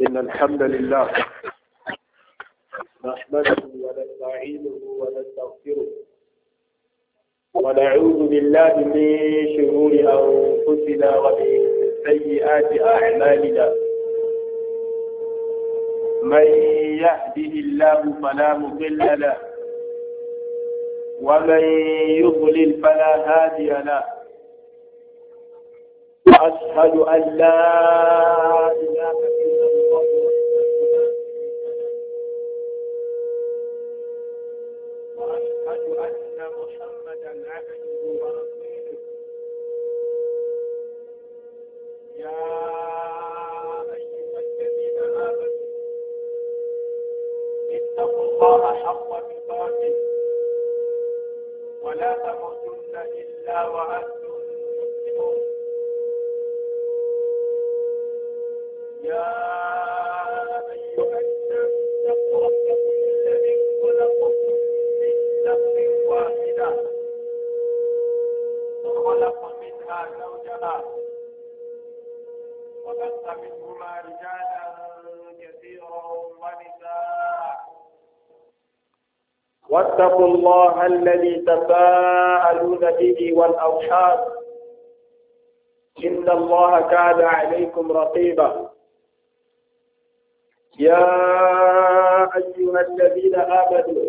إن الحمد لله نحمده ونستعينه ونستغفره ونعوذ بالله من شرور أنفسنا ومن سيئات أعمالنا. من يهده الله فلا مضل له ومن يضلل فلا هادي له. أشهد أن لا إله إلا الله وأشهد أن محمدا عبده ورسوله. يا أيها الذين آمنوا اتقوا الله حق تقاته ولا تموتن إلا وأنتم مسلمون. يا أيها الناس اتقوا ربكم الذي خلقكم من نفس واحدة وخلق منها زوجها وبث منهما رجالا كثيرا ونساء. واتقوا الله الذي تساءلون به والأرحام إن الله كان عليكم رقيبا. يا أيها الذين آمنوا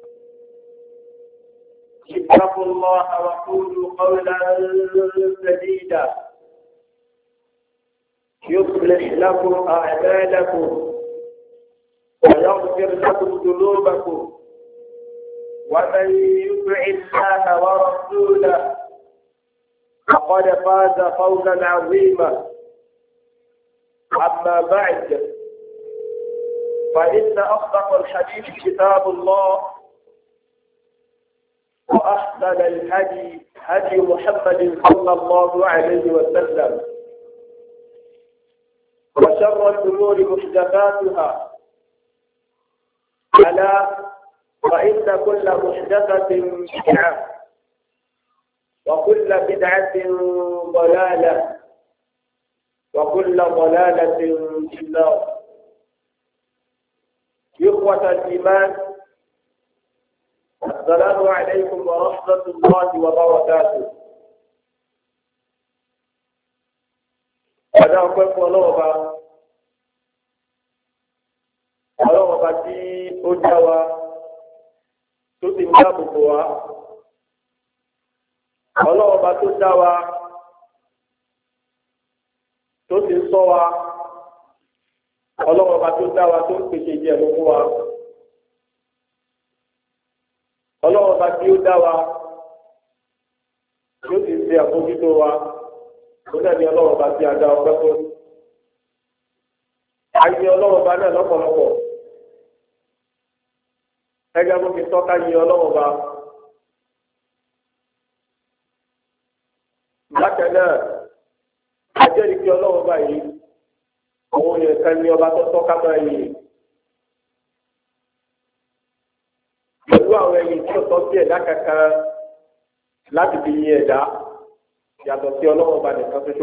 اتقوا الله وقولوا قولا سديدا يصلح لكم أعمالكم ويغفر لكم ذنوبكم ومن يطع الله ورسوله فقد فاز فوزا عظيما. أما بعد فإن أصدق الحديث كتاب الله وأحسن الهدي هدي محمد صلى الله عليه وسلم وشر الأمور محدثاتها ألا فإن كل محدثة بدعة وكل بدعة ضلالة وكل ضلالة في النار. إخوة الإيمان السلام عليكم ورحمة الله وبركاته. أنا أقول ọlọ́wọ́ tí ó já wa tó ti ń dáàbòbò wa, ọlọ́wọ́ tó já wa tó ti ń ṣọ́ wa, ọlọ́wọ́ tó dá wa tó ń pèsè jẹ fún wa, ọlọ́wọ́ tí ó dá wa tó ti ṣe àbójútó wa, ó náà ní ọlọ́wọ́ tí a dá ọpẹ́ fún. Ayé ọlọ́wọ́ náà lọ́pọ̀lọpọ̀ ẹgbẹ́ bó fi tọ́ka yí ọlọ́wọ́ bá. Bákan náà ajẹ́rìí kí ọlọ́wọ́ bá yìí òun yẹn kan ní ọba tó tọ́ka máa yìí pẹ̀lú àwọn ẹ̀yìn tí ó tọ́ sí ẹ̀dá kankan láti fi yin ẹ̀dá yàtọ̀ sí ọlọ́wọ́ bá nìkan ṣoṣo.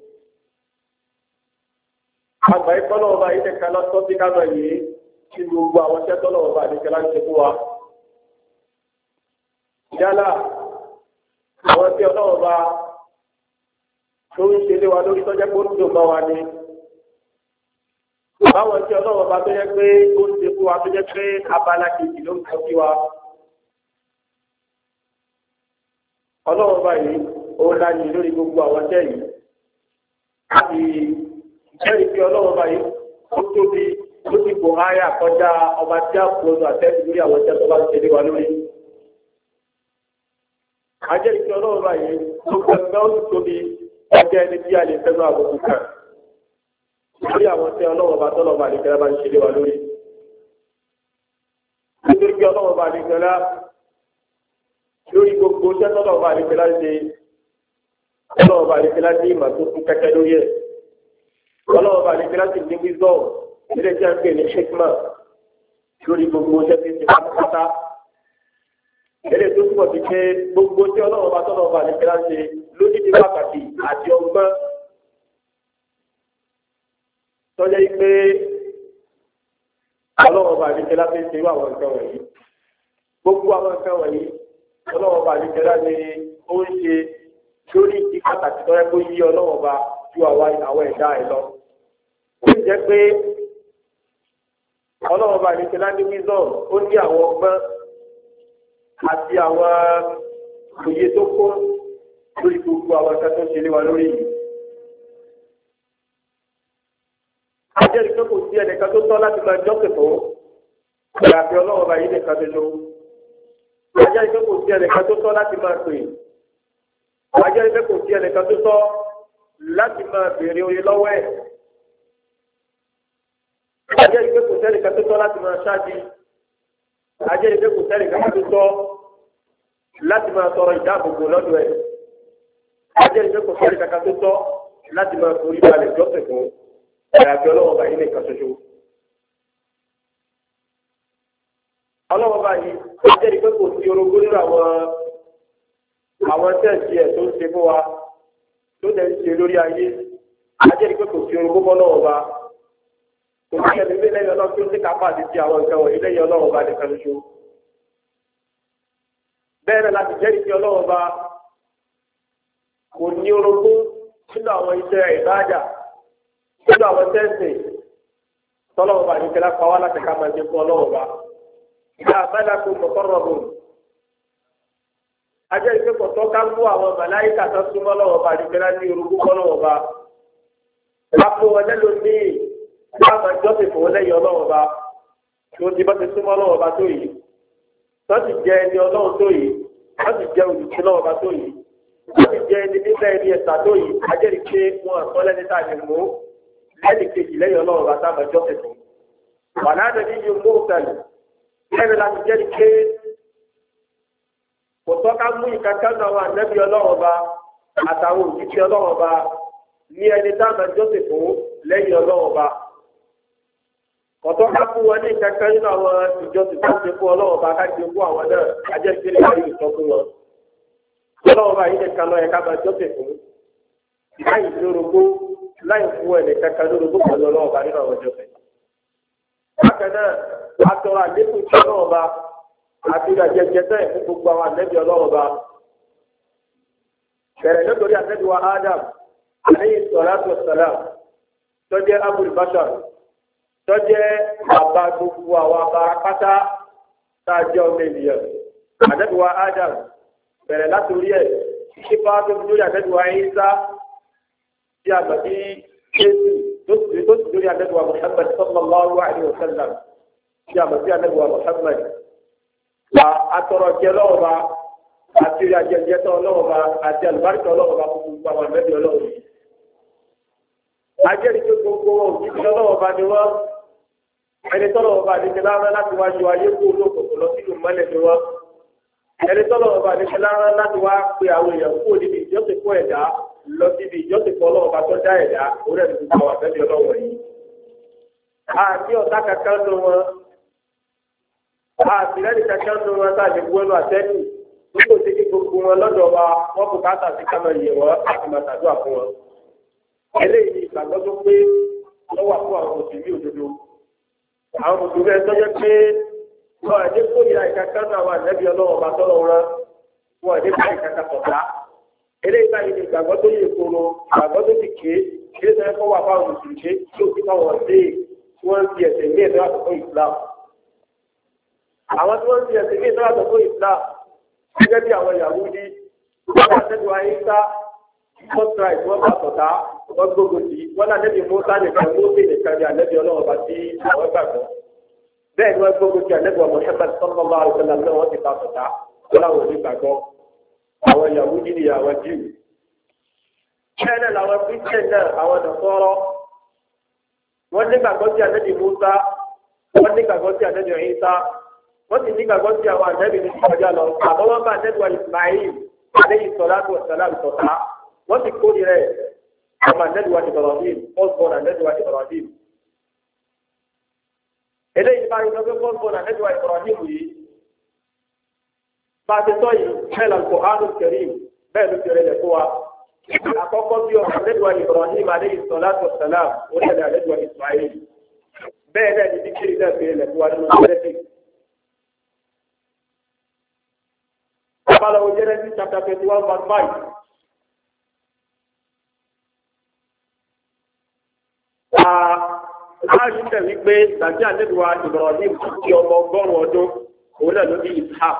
Àgbà ikọ́ ọlọ́wọ́ bá yìí nìkan lọ́tọ́ sí ká máa yìí tí gbogbo àwọn iṣẹ́ tọ́lọ́wọ́ bá nìkan láti ṣe fún wa. Yálà àwọn tí ọlọ́wọ́ bá tó ń ṣe lé wa lórí tọ́jẹ́ pé ó ń dùn mọ́ wa ni. Báwọn tí ọlọ́wọ́ bá tó yẹ pé ó ń ṣe fún wa tó yẹ pé abala kejì ló ń sọ sí wa. Ọlọ́wọ́ bá yìí ó láyé lórí gbogbo àwọn iṣẹ́ yìí. Láti jẹ́rìí pé ọlọ́wọ́ bá yìí ó tóbi ó ti bò háyà kọjá ọba tí a kò lọ àtẹ́sí lórí àwọn iṣẹ́ tó bá ń ṣe lé wa lórí. Ajẹ́rìí pé ọlọ́wọ́ bá yìí ó gbẹ̀gbẹ́ ó sì tóbi ọjọ́ ẹni tí a lè fẹ́nu àbùkù kan lórí àwọn tí ọlọ́wọ́ bá tọ́lọ̀ bá nìkẹ́lá bá ń ṣe lé wa lórí. Nítorí pé ọlọ́wọ́ bá nìkẹ́lá lórí gbogbo iṣẹ́ tọ́lọ̀ bá nìkẹ́lá ṣe ọlọ́wọ́ bá nìkẹ́lá ní ìmọ̀ tó kún kẹ́kẹ́ lórí ẹ̀. Ọlọ́wọ́ bá nìkẹ́lá sì ní wíṣọ́ ilé tí a ń pè ní hikma lórí gbogbo iṣẹ́ tí ń ṣe pátápátá. Ilé tó túbọ̀ ti pé gbogbo tí ọlọ́wọ́ bá tọ́lọ̀ bá nìkẹ́lá ṣe lójú ti pàtàkì àti ọgbọ́n tọ́jẹ́ pé ọlọ́wọ́ bá àdìsẹ́ láti ṣe irú àwọn nǹkan wọ̀nyí gbogbo àwọn nǹkan wọ̀nyí ọlọ́wọ́ bá àdìsẹ́ láti ó ń ṣe lórí ìdí pàtàkì tó yẹ kó yí ọlọ́wọ́ bá ju àwọn ẹ̀dá ẹ̀ lọ. ó ń jẹ́ pé ọlọ́wọ́ bá àdìsẹ́ láti wisdom ó ní àwọn ọgbọ́n àti àwọn òye tó kó lórí gbogbo àwọn nǹkan tó ń ṣe lé wa lórí yìí. ajẹ́rìí pé kò sí ẹnìkan tó tọ́ láti máa jọ́sìn fún ìyàfi ọlọ́wọ́ bá yìí nìkan tó lò. ajẹ́rìí pé kò sí ẹnìkan tó tọ́ láti máa pè. ajẹ́rìí pé kò sí ẹnìkan tó tọ́ láti máa béèrè oye lọ́wọ́ ẹ̀. ajẹ́rìí pé kò sí ẹnìkan tó tọ́ láti máa ṣáàjì. ajẹ́rìí pé kò sí ẹnìkan tó tọ́ láti máa tọrọ ìdáàbòbò lọ́dọ̀ ẹ̀. ajẹ́rìí pé kò sí ẹnìkan tó tọ́ láti máa forí balẹ̀ jọ́sìn fún ìyàfi ọlọ́wọ́ bá yìí nìkan ṣoṣo. ọlọ́wọ́ bá yìí ó jẹ́rìí pé kò sí orogún nínú àwọn tẹ́ẹ̀sì ẹ̀ tó ń ṣe fún wa tó dẹ̀ ń ṣe lórí ayé. a jẹ́rìí pé kò sí orogún bọ́ lọ́wọ́ bá. kò sí ẹni lé lẹ́yìn ọlọ́run tó ń kápá àti ti àwọn nǹkan wọ̀nyí lẹ́yìn ọlọ́wọ́ bá nìkan ṣoṣo. bẹ́ẹ̀ náà láti jẹ́rìí pé ọlọ́wọ́ bá kò ní orogún nínú àwọn iṣẹ́ ìbáàdà nínú àwọn tẹ́sì tọ́lọ́wọ́ bá nìkẹ́lá pa wá láti ká máa jẹ fún ọlọ́wọ́ bá. ìgbà mẹ́lẹ́kù mọ̀kọ́rọ̀bù. ajẹ́ ìpè kọ̀tọ́ ká mú àwọn màláìkà tó súnmọ́ lọ́wọ́ bá nìkẹ́lá ní orúkú ọlọ́wọ́ bá. wá fún wọn lẹ́nu ní ìgbà máa jọ́sìn fún wọn lẹ́yìn ọlọ́wọ́ bá. tí wọ́n ti bá ti súnmọ́ ọlọ́wọ́ bá tó yìí. tó ti jẹ ẹni ọlọ́run tó yìí. tó ti jẹ olùsí lọ́wọ́ bá tó yìí. tó ti jẹ ẹni nígbà ẹni ẹ̀sà tó yìí. ajẹ́ ìpè wọn àkọlẹ́ni tá a lè mú ẹnì kejì lẹ́yìn ọlọ́run bá sábà jọ́sìn fún. wà láti ní yóò mú òkèlè ẹni láti jẹ́rìí pé kò tọ́ka mú ìkankan náà wà nẹ́bí ọlọ́run bá àtàwọn òṣìṣẹ́ ọlọ́run bá ní ẹni sábà jọ́sìn fún lẹ́yìn ọlọ́run bá. kò tọ́ka fún wọn ní ìkankan nínú àwọn ìjọsìn tó ń ṣe fún ọlọ́run bá káàkiri fún àwọn náà ajẹ́sílẹ̀ láyé ìtọ́ fún wọn. ọlọ́run bá yìí nìkan náà ẹ̀ka máa jọ́sìn fún láì lórogó láì fún ẹnì kankan lórí gbogbo ọ̀dọ́ ọlọ́ọ̀ba nínú àwọn ọjọ́ fẹ́. bákan náà atọ́rọ àlékún tí ọlọ́ọ̀ba àti ìdàjẹjẹ bẹ́ẹ̀ fún gbogbo àwọn ànẹ́bí ọlọ́ọ̀ba. bẹ̀rẹ̀ nítorí ànẹ́bí wa Adam alayhi salatu wassalam tó jẹ́ Abul Bashar tó jẹ́ bàbá gbogbo àwọn abara pátá tá a jẹ́ ọmọ ènìyàn. ànẹ́bí wa Adam bẹ̀rẹ̀ látòrí ẹ̀ ṣípa tó fi lórí ànẹ́bí wa Isa tí a gbà bí Jésù tó sì lórí àdẹ́gbà Muhammad sallallahu alayhi wa sallam tí a gbà bí àdẹ́gbà Muhammad àtọ̀rọ̀ jẹ lọ́wọ́ba àti rí ajẹjẹ tán lọ́wọ́ba àti àlùbáríkà lọ́wọ́ba gbogbo àwọn àmẹ́bí ọlọ́wọ́ yìí. ajẹ́rìí tó gbogbo wọn òjijì lọ́wọ́ba ni wọ́n ẹni tọ́lọ́wọ́ba ní ti lára láti wá yọ ayé kó olókòkò lọ sínú mọ́lẹ̀ ni wọ́n ẹni tọ́lọ́wọ́ba ní ti lára láti wá pe àwọn èèyàn kó níbi ìjọsìn fún ẹ̀dá lọ síbi ìjọsìn fún ọlọ́wọ́ bá tó dá ẹ̀dá orí ẹ̀dùn gbogbo àwọn àbẹ́bí ọlọ́wọ́ yìí. àti ọ̀tá kankan ló wọn àtìlẹ́yìn kankan ló wọn tá a lè wọ́n lọ àtẹ́kù nígbà tí kí gbogbo wọn lọ́dọ̀ wa wọ́n kò ká tàbí ká máa yẹ̀ wọ́n àti máa tàdúrà fún wọn. eléyìí ìgbàgbọ́ tó pé wọ́n wà fún àwọn mùsùlùmí òdodo. àwọn mùsùlùmí ẹ̀ tọ́jọ́ pé wọ́n ẹ̀dẹ́ kórìíra ìkankan náà wà àbẹ́bí ọlọ́wọ́ bá tọ́lọ́ wọn wọ́n ẹ̀dẹ́ bá ìkankan tọ̀tá. eléyìí báyìí ni ìgbàgbọ́ tó yẹ kóró ìgbàgbọ́ tó ti ké ilé tó yẹ kó wà fáwọn mùsùlùmí tí ó ti fáwọn dé tí wọ́n ń fi ẹ̀sẹ̀ ní ẹ̀dọ́ àtọ̀kọ́ Islam. àwọn tí wọ́n ń fi ẹ̀sẹ̀ ní ẹ̀dọ́ àtọ̀kọ́ Islam gẹ́gẹ́ bí àwọn Yahudi wọ́n bá tẹ́lẹ̀ ayé sá contract wọ́n bá tọ̀tá wọ́n gbogbo sí wọ́n náà nẹ́bí Mùsá nìkan Mósè nìkan ní ànẹ́bí Ọlọ́run bá sí àwọn gbàgbọ́. bẹ́ẹ̀ ni wọ́n gbogbo sí ànẹ́bí Muhammad sallallahu alaihi wasallam náà wọ́n ti bá tọ̀tá wọ́n láwọn ò ní gbàgbọ́. àwọn Yahudi ni àwọn Júù. bẹ́ẹ̀ náà làwọn Christian náà àwọn Nasara wọ́n ní gbàgbọ́ sí ànẹ́bí Mùsá wọ́n ní gbàgbọ́ sí ànẹ́bí Ìsá wọ́n sì ní gbàgbọ́ sí àwọn ànẹ́bí ní ìkọjá lọ àmọ́ wọ́n bá ànẹ́bí wa Ismail alayhi salatu wa salam tọ̀tá wọ́n sì kórè rẹ̀ ọmọ ànẹ́bí wa Ibrahim firstborn ànẹ́bí wa Ibrahim. eléyìí bá yọ pé firstborn ànẹ́bí wa Ibrahim yìí bá a ti tọ́ yìí bẹ́ẹ̀ lọ Al-Qur'anul Karim bẹ́ẹ̀ ló kéré lẹ̀ fún wa. àkọ́kọ́ bí ọmọ ànẹ́bí wa Ibrahim alayhi salatu wa salam ó lẹ́nu ànẹ́bí wa Ismail. bẹ́ẹ̀ náà ni díkìrì náà fi rẹ̀ fún wa nínú Genesis. Abalawo Genesis chapter 21 verse 5. Láàrin bẹ̀ wípé tàbí àdébùwà Ibrahim ti ọmọ 100 ọdún, òun náà ló bí Ishaq.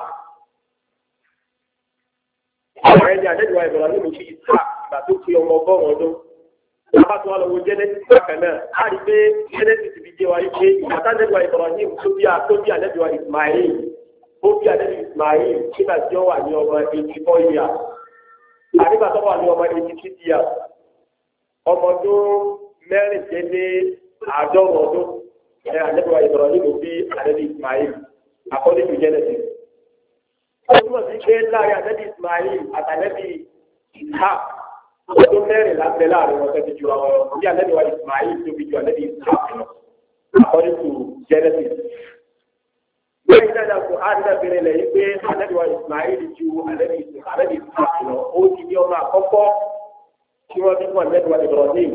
Àwọn ẹni àdébùwà Ibrahim ti Ishaq ìgbà tó fi ọmọ 100 ọdún. Lábá tó wà lọ́wọ́ Genesis bákan náà, a rí pé Genesis fi jẹ́ wa wípé ìgbàtà àdébùwà Ibrahim tó bí àdébùwà Ismail, ó bí àdébùwà Ismail nígbà tí ó wà ní ọmọ 84 years. Àdébà tó wà ní ọmọ 86 years. Ọmọ tó mẹ́rìndínlẹ́ àádọ́rùn ọdún àdébùwà Ibrahim bí àdébùwà Ismail according to Genesis. Ó túmọ̀ sí pé láàrin àdébùwà Ismail àtàdébùwà Ishaq ọdún mẹ́rin lábẹ́ láàrin wọn tẹ́bi ju àwọn bí àdébùwà Ismail tó fi ju àdébùwà Ishaq lọ according to Genesis. Bẹ́ẹ̀ni dáadáa kò ádùúgbò bẹ̀rẹ̀ lẹ́yìn pé àdébùwà Ismail ju àdébùwà Ishaq lọ ó ti ní ọmọ àkọ́kọ́ tí wọ́n ti fún àdébùwà Ibrahim.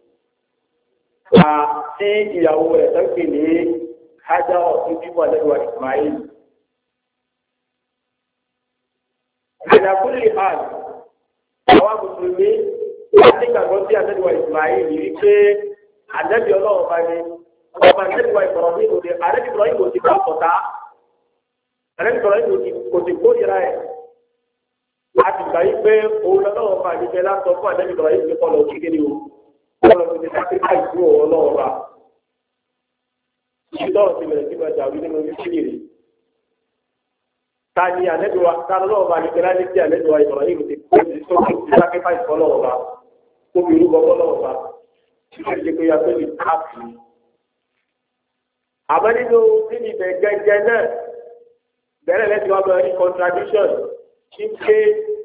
Àti ìyàwó rẹ̀ tó ń pè ní Hajar ọ̀tún tí wọ́n àdébùwà Ismail. Àdàkùnrin hàn àwọn mùsùlùmí láti gbàgbọ́ sí àdébùwà Ismail yìí pé àdébì ọlọ́run bá ní ọba àdébùwà Ibrahim òde àdébì Ibrahim kò ti bá ọ̀tá àdébì Ibrahim kò ti kórìíra ẹ̀. Láti gbà yí pé òun lọ́wọ́ bá ní bẹ́ẹ̀ látọ̀ fún àdébì Ibrahim ní kọlọ̀ kékeré o. Ọlọ́run ti sáfíkà ìlú ọlọ́run bá. Ìṣúdọ̀rọ̀ ti bẹ̀rẹ̀ sí máa jà wí nínú oníṣẹ́lẹ̀ rẹ̀. Ta ni àlejò ta lọ́wọ́ bá ní bẹ́ẹ̀ láti àlejò Ibrahim ti sókè ti sáfíkà ìfọ́ lọ́wọ́ bá. Kóbi irú gbọ́ lọ́wọ́ bá. Ṣé ṣe pé yàtọ̀ ní káàpì? Àmọ́ nínú ibẹ̀ gẹ́gẹ́ náà bẹ̀rẹ̀ lẹ́sìn wá bẹ̀rẹ̀ ní contradiction kí n ṣe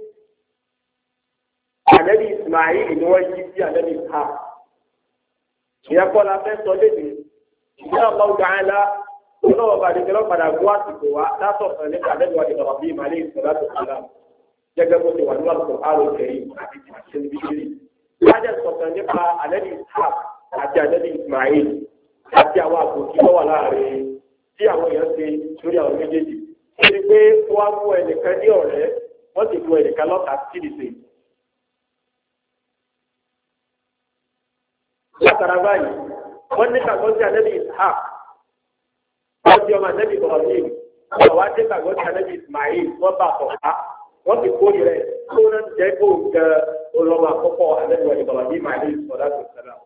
àlẹ́bí Ismail ni wọ́n yí sí àlẹ́bí Ishaq. Ìyẹn kọ́ la fẹ́ sọ léde. Ìyá ọ̀gá ọ̀gá ẹ̀ la olówó bá dìgbẹ́ lọ́padà gbọ́ àsìkò wa látọ̀sán nípa àlẹ́bí wa ìdọ̀rọ̀ bíi màlẹ́ ìṣẹ̀lá tó kọ́lá. Gẹ́gẹ́ bó ti wà ní àlùkò àrùn kẹrin àti ìṣẹ̀lẹ̀ bíbélì. Lájẹ̀ sọ̀tàn nípa àlẹ́bí Ishaq àti àlẹ́bí Ismail àti àwọn àbòkí tó wà láàrin tí àwọn èèyàn ṣe lórí àwọn méjèèjì. Ṣé ni pé wọ́n á mú ẹnìkan ní ọ̀rẹ́ wọ́n sì mú ẹnìkan lọ́ta sídìsì. Látara báyìí, wọ́n ní kàgbọ́n sí ànábì Ishaq, wọ́n di ọmọ ànábì Ibrahim, wọ́n wá dé kàgbọ́n sí ànábì Ismail, wọ́n bá tọ̀ká, wọ́n ti kórè rẹ̀ tó náà jẹ́ kó gẹ olọ́mọ àkọ́kọ́ ànábì Ibrahim alayhi salatu wassalam.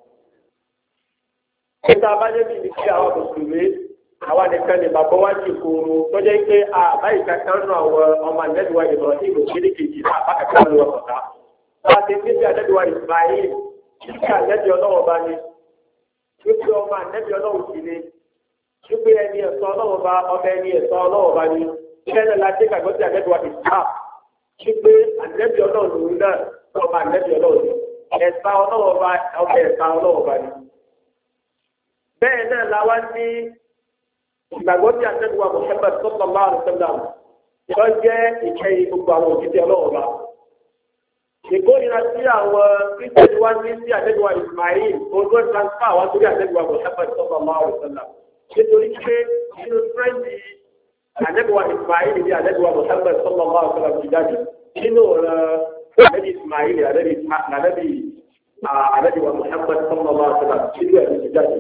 Níta bá débi ní kí àwọn mùsùlùmí, àwa nìkan ní bàbá wa ti kóró, tó jẹ́ pé àbáyé kankan nù àwọn ọmọ ànábì Ibrahim òkèlè kejì náà bá kankan nù wọn kọ̀ọ̀ká. Wọ́n á ti fi sí ànábì Ismail. Ṣíkẹ́ ànẹ́bí ọlọ́wọ́ bá ní, ṣíkẹ́ ọmọ ànẹ́bí ọlọ́wọ́ sí ní, ṣíkẹ́ ẹni ẹ̀sọ́ ọlọ́wọ́ bá ọmọ ẹni ẹ̀sọ́ ọlọ́wọ́ bá ní, ṣíkẹ́ ẹni láti kàgbọ́ sí ànẹ́bí wa ti ká, ṣíkẹ́ ànẹ́bí ọlọ́wọ́ lòun náà ọmọ ànẹ́bí ọlọ́wọ́ ní, ẹ̀sà ọlọ́wọ́ bá ọmọ ẹ̀sà ọlọ́wọ́ bá ní. Bẹ́ẹ̀ náà la wá ní ìgbàgbọ́ sí ànẹ́bí wa Muhammad sallallahu alaihi wasallam tó jẹ́ ìkẹyìn gbogbo àwọn òṣìṣẹ́ ọlọ́wọ́ bá. Ìkórìíra sí àwọn Kírísítẹ́nì wá ní sí àdẹ́gbẹ̀wá Ismail, ojú transfer wá sórí àdẹ́gbẹ̀wá Muhammad sallallahu alaihi wasallam. Nítorí pé nínú Fẹ́ǹdì àdẹ́gbẹ̀wá Ismail ní àdẹ́gbẹ̀wá Muhammad sallallahu alaihi wasallam ti jáde. Nínú àdẹ́gbẹ̀wá Ismail àdẹ́gbẹ̀wá Muhammad sallallahu alaihi wasallam nínú ẹ̀mí ti jáde.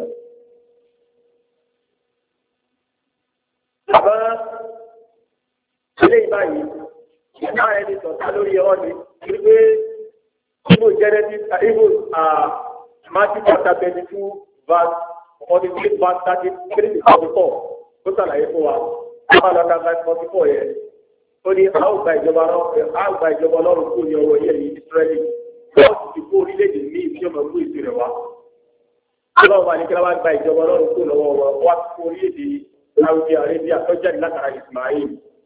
Àbá ilé ìbáyìí, ìyá ẹni sọ̀tà lórí ọ̀rọ̀ ni. Wípé Ibo Genesis, Matthew chapter 22 verse 43 verse 33 to 44 ó ṣàlàyé fún wa. Àwọn ọ̀dọ́ verse 44 yẹn. Ó ní a ó gba ìjọba Ọlọ́run kú ní ọwọ́ yẹn ní Ísírẹ́lì. Wọ́n sì ti kó orílẹ̀-èdè ní ìfí ọmọ ìlú ìsirẹ̀ wa. Ọlọ́run wa ní kí wọ́n gba ìjọba Ọlọ́run kú lọ́wọ́ wọn. Wọ́n ti kó orílẹ̀-èdè Saudi Arabia tó jáde látara Ismail.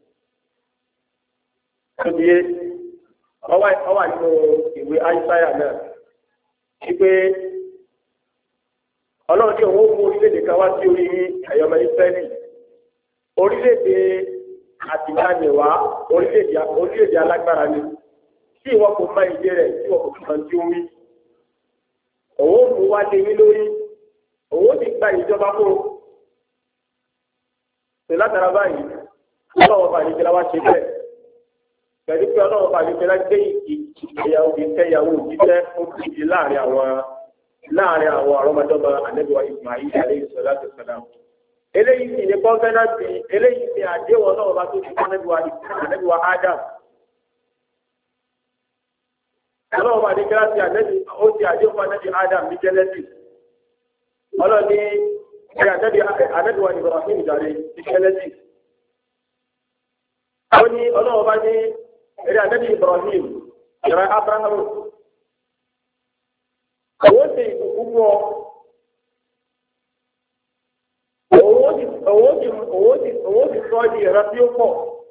Ọwà nínú ìwé Aísáyà náà, wípé Ọlọ́run tí òun mú orílẹ̀-èdè kan wá sí orí ẹ̀yọ́mọ Ísírẹ́lì. Orílẹ̀-èdè àtìláyẹ̀wá, orílẹ̀-èdè alágbára ni. Tí ìwọ kò mọ ìdí rẹ̀, tí ìwọ kò mọ tí ó wí. Òun mú wá lé yín lórí, òun ó ti gba ìjọba fún un tó látara báyìí ọlọ́wọ́ bá àdìgbẹ́lá wá ṣe bẹ́ẹ̀ pẹ̀lú pé ọlọ́wọ́ bá àdìgbẹ́lá gbé ìkẹyàwó jíjẹ́ ó ti di láàrin àwọn àrọ́mọdọ́mọ ànẹ́bíwá Ismail alayhi salatu wassalam. eléyìí sì ní kọ́ńfẹ́nàtì eléyìí sì àdéhùn ọlọ́wọ́ bá tó ti fún ànẹ́bíwá Adam. ọlọ́wọ́ bá àdìgbẹ́lá ti àdéhùn fún ànẹ́bí Adam ní Genesis. ọlọ́ni ànẹ́bíwá Ibrahim jàre ní Genesis. ó ní ọlọ́wọ́ bá ní eré ànẹ́bí Ibrahim ìrẹ́ Abrahamu. Òun ṣe ìbùkún fún ọ. Òun ti sọ di ìran tí ó pọ̀.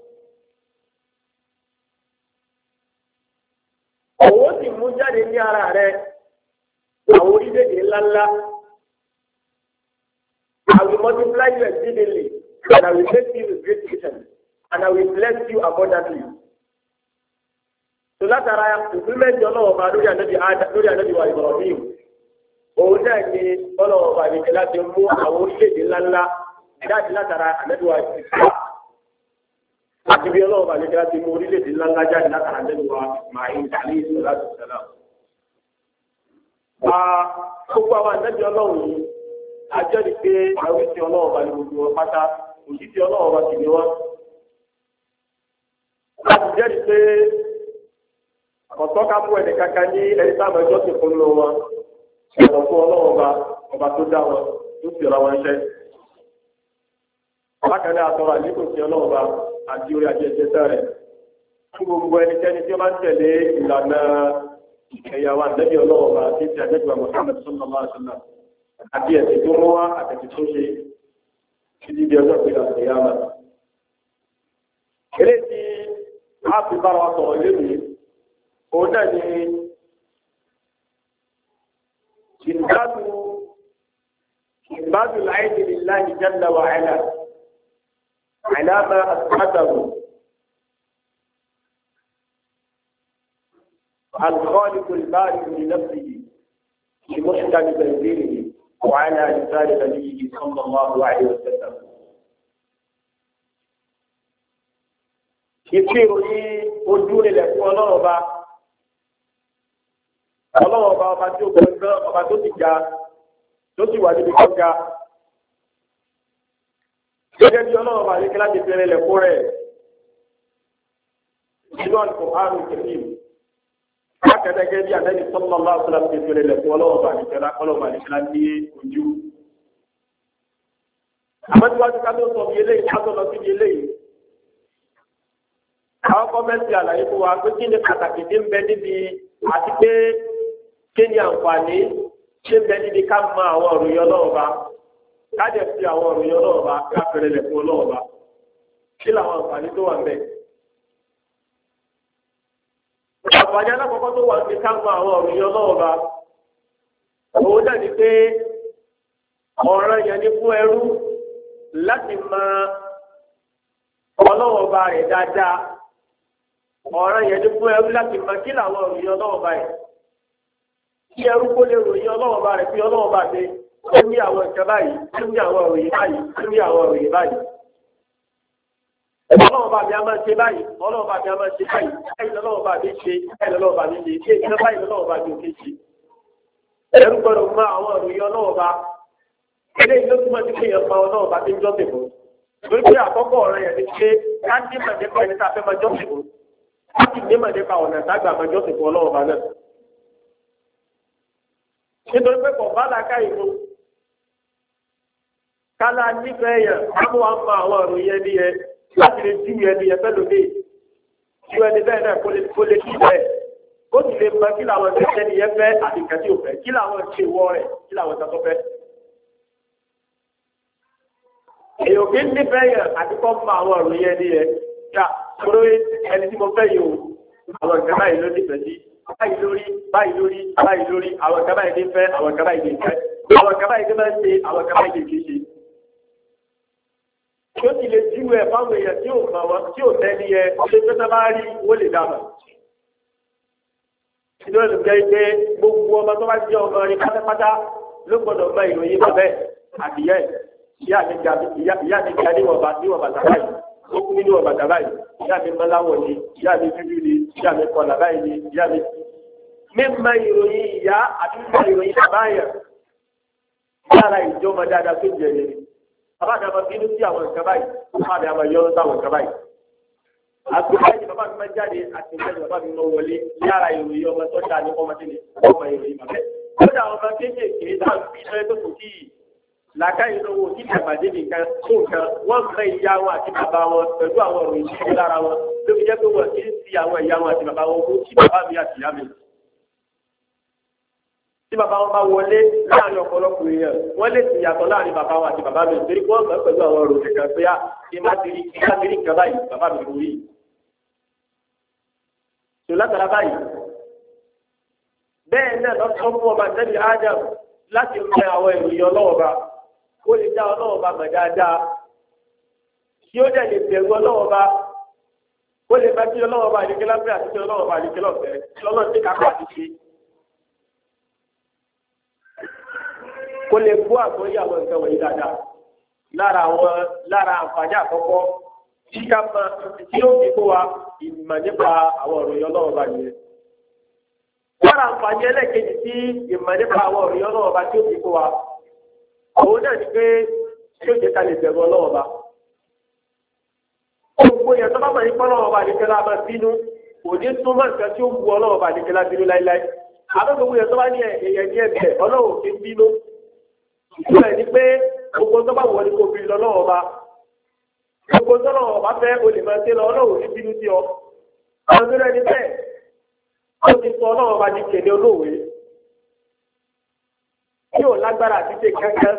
Òun sì mú jáde ní ara rẹ̀ àwọn orílẹ̀-èdè ńláńlá. I will multiply you exceedingly and I will make you a great nation and I will bless you abundantly. So látara ìpínlẹ̀jọ náà ọba lórí ànábì wa Ibrahim òun náà ni ọlọ́wọ́ ọba àdìgbẹ́ láti mú àwọn orílẹ̀-èdè ńláńlá jáde látara ànábì wa Ismail àti bí ọlọ́wọ́ ọba àdìgbẹ́ láti mú orílẹ̀-èdè ńláńlá jáde látara ànábì wa Ismail alayhi salatu wassalam. Gbogbo àwọn ànábì ọlọ́run yìí ajẹ́rì pé àwọn ìsìn ọlọ́wọ́ ọba ní gbogbo wọn pátá òṣìṣẹ́ ọlọ́wọ́ ọba sì ni wọ́n. láti jẹ́rì pé ọ̀tọ́ ká mú ẹni kankan ní ẹni táwọn ẹjọ́ sì fún lọ wọn ọ̀rọ̀ fún ọlọ́wọ́ ọba tó dá wọn tó sì ra wọn ṣẹ́. bákan náà àtọ́rọ̀ àlékún sí ọlọ́wọ́ àti orí ajẹ́jẹ́ sẹ́rẹ̀ fún gbogbo ẹnikẹ́ni tí ó máa ń tẹ̀lé ìlànà ẹ̀yàwó àdẹ́bí ọlọ́wọ́ àti ti àdẹ́bí Muhammad sallallahu alaihi wasallam àti ẹ̀sìn tó mú wá àtẹ̀sìn tó ṣe títí di ọjọ́ ìpínlẹ̀ àṣeyàmà. eré tí a fi bára wa sọ̀rọ̀ lónìí òun náà ni ìbádù láìní lillahi jalla wa ala ala ma asbatahu الخالق البارئ لنفسه بمحكم تنزيله وعلى لسان نبيه صلى الله عليه وسلم. ìṣirò yìí ojú nílẹ̀ fún ọlọ́ọ̀ba ọba tí ó gbọ́ngàn ọba tó ti ga tó sì wà níbi tó ga gẹ́gẹ́ bí ọlọ́ọ̀ba àríkẹ́ láti fẹ́rẹ̀ lẹ̀ fún rẹ̀ nínú àlùkò àrùn kìíní akẹ́gẹ́ bí àtẹ́ni sọ́nà bá ọ̀sán láti fẹ́rẹ̀ lẹ̀ fún ọlọ́ọ̀ba àríkẹ́ láti ojú. àmọ́tíwájú ká tó sọ bí eléyìí ká tó lọ sí bí eléyìí àwọn kọ́mẹ́ntì àlàyé fún wa pé kí ni pàtàkì tí ń bẹ níbi àti pé kí ni àǹfààní tí ń bẹ níbi ká mọ àwọn òròyìn ọlọ́ọ̀ba ká jẹ́ fi àwọn òròyìn ọlọ́ọ̀ba ká fẹ́rẹ̀ lẹ̀ fún ọlọ́ọ̀ba kí làwọn àǹfààní tó wà ń bẹ. àǹfààní alákọ̀ọ́kọ́ tó wà níbi ká mọ àwọn òròyìn ọlọ́ọ̀ba òun náà ni pé ọ̀ràn yẹn ni fún ẹrú láti mọ ọlọ́ọ̀ba rẹ̀ dáadáa. ọ̀ràn yẹn ni fún ẹrú láti mọ kí làwọn òròyìn ọlọ́ọ̀ba rẹ̀ kí ẹrú kó lè ròyìn ọlọ́ọ̀ba rẹ̀ fi ọlọ́ọ̀ba ṣe ó ní àwọn ìṣẹ́ báyìí ó ní àwọn òròyìn báyìí ó ní àwọn òròyìn báyìí. ọlọ́ọ̀ba mi a máa ṣe báyìí ọlọ́ọ̀ba mi a máa ṣe báyìí báyìí lọ́lọ́ọ̀ba mi ṣe báyìí lọ́lọ́ọ̀ba mi ṣe ṣé ìṣẹ́ báyìí lọ́lọ́ọ̀ba mi ò fi ṣe. ẹrú gbọ́dọ̀ mọ àwọn òròyìn ọlọ́ọ̀ba eléyìí ló túmọ̀ sí pé èèyàn pa ọlọ́ọ̀ba tí ń jọ́sìn fún torí pé àkọ́kọ́ ọ̀rọ̀ yẹn ni pé ká ní màdépa ẹni tá a fẹ́ máa jọ́sìn fún láti ní màdépa ọ̀nà tágbà máa jọ́sìn fún ọlọ́ọ̀ba náà. nítorí pé kò bá làákà ìlú kálá nífẹ̀ẹ́ yẹn káwọn wá mọ àwọn ọ̀rọ̀ yẹn ní yẹn láti lè jú yẹn ní yẹn fẹ́ lóde ju ẹni bẹ́ẹ̀ náà kó lè kí bẹ́ẹ̀ ó sì lè mọ kí làwọn ẹgbẹ́ ní yẹn fẹ́ àti nǹkan tí ò fẹ́ kí làwọn ṣe wọ́ rẹ̀ kí làwọn ìtàn tó fẹ́. èèyàn kì í nífẹ̀ẹ́ yẹn àti kọ́ mọ àwọn ọ̀rọ̀ yẹn ní yẹn yà kúrò ẹni tí mo fẹ́ yìí o àwọn nǹkan báyìí ló nífẹ̀ẹ́ sí báyìí lórí àwọn nǹkan báyìí ní fẹ́ àwọn nǹkan báyìí ní fẹ́ àwọn nǹkan báyìí ní máa ń ṣe àwọn nǹkan báyìí ní kì í ṣe. tí ó ti lè jú ẹ fáwọn èèyàn tí ò mọ wọn tí ò tẹ́lẹ̀ yẹ ṣé pé tá bá rí wọ́n lè dàmà. ìdúró ló jẹ́ pé gbogbo ọmọ tó bá jẹ́ ọmọ rí pátápátá ló gbọ́dọ̀ mọ ìròyìn bàbẹ́ àdìyẹ ìyá mi ga níwọ̀n bàtà báyìí ó kú níwọ̀n bàtà báyìí ìyá mi mọ́láwọ̀ ni ìyá mi dúdú ni ìyá mi kọlà báyìí ni ìyá mi. mímọ ìròyìn ìyá àti mímọ ìròyìn bàbá yẹn lára ìjọba dáadáa tó jẹ yẹn bàbá mi àmọ́ bínú sí àwọn nǹkan báyìí bàbá mi àmọ́ yọrọ sáwọn nǹkan báyìí. àgbẹ̀bá yìí bàbá mi máa jáde àti ìgbẹ́ bàbá mi máa wọlé lára ìròyìn ọmọ tó dáa ní ọmọdé ni ọmọ ìròyìn bàbẹ́. kódà ọmọ kéékèèké dáhùn bí iṣẹ́ tó kù kí làákàyè lówó kí ìdàgbàdé nìkan tó nǹkan wọ́n mọ ìyá wọn àti bàbá wọn pẹ̀lú àwọn ọ̀rọ̀ ìṣẹ́ lára wọn lóbi jẹ́ pé wọ́n kì í sí àwọn ìyá wọn àti bàbá wọn kó kí bàbá mi àti ìyá mi. tí bàbá wọn bá wọlé láàrin ọ̀pọ̀lọpọ̀ èèyàn wọ́n lè sì yàtọ̀ láàrin bàbá wọn àti bàbá mi torí wọ́n mọ̀ pẹ̀lú àwọn ọ̀rọ̀ ìṣẹ̀kan pé kí má ti rí nǹkan báyìí bàbá mi lórí. tò látara báyìí bẹ́ẹ̀ náà lọ́sọ̀ fún ọmọ àtẹ́bí Adam láti mọ àwọn ìròyìn ọlọ́wọ́ba ó lè dá ọlọ́wọ́ba mọ̀ dáadáa tí ó dẹ̀ lè bẹ̀rù ọlọ́wọ́ba ó lè bá tí ọlọ́wọ́ba àdìgẹ́lá fẹ́ àti tí ọlọ́wọ́ba àdìgẹ́lá ọ̀fẹ́ lọ́nà tí kápá ti ṣe. kó lè gbọ́ àgbọ́yé àwọn nǹkan wọ̀nyí dáadáa lára àǹfààní àkọ́kọ́ tí ká máa tí ó fi kó wa ìmọ̀ nípa àwọn ìròyìn ọlọ́wọ́ba nìyẹn. lára àǹfààní ẹlẹ́ẹ̀kejì tí ìmọ̀ nípa àwọn ìròyìn ọlọ́wọ́ba tí ó fi kó wa òun náà ni pé tí ó jẹ́ ká lè bẹ̀rù ọlọ́wọ́ba. gbogbo yẹn tó bá mọ̀ nípa ọlọ́wọ́ba àdìgẹ́lá máa bínú kò ní súnmọ́ nǹkan tí ó wu ọlọ́wọ́ba àdìgẹ́lá bínú láíláí. àbẹ́ gbogbo yẹn tó bá ní èèyàn ní ẹ̀bẹ̀ ọlọ́wọ́ fi bínú. ìtumọ̀ ẹ̀ ni pé gbogbo tó bá wọlé kó fi lọ ọlọ́wọ́ba. gbogbo tó ọlọ́wọ́ba fẹ́ o lè máa ṣe lọ ọlọ́wọ́ ní bínú sí ọ. àwọn tó rẹ̀ ní bẹ́ẹ̀ ó ti sọ ọlọ́wọ́ba ní kèdè olóòwe. yóò lágbára àti ṣe kankan.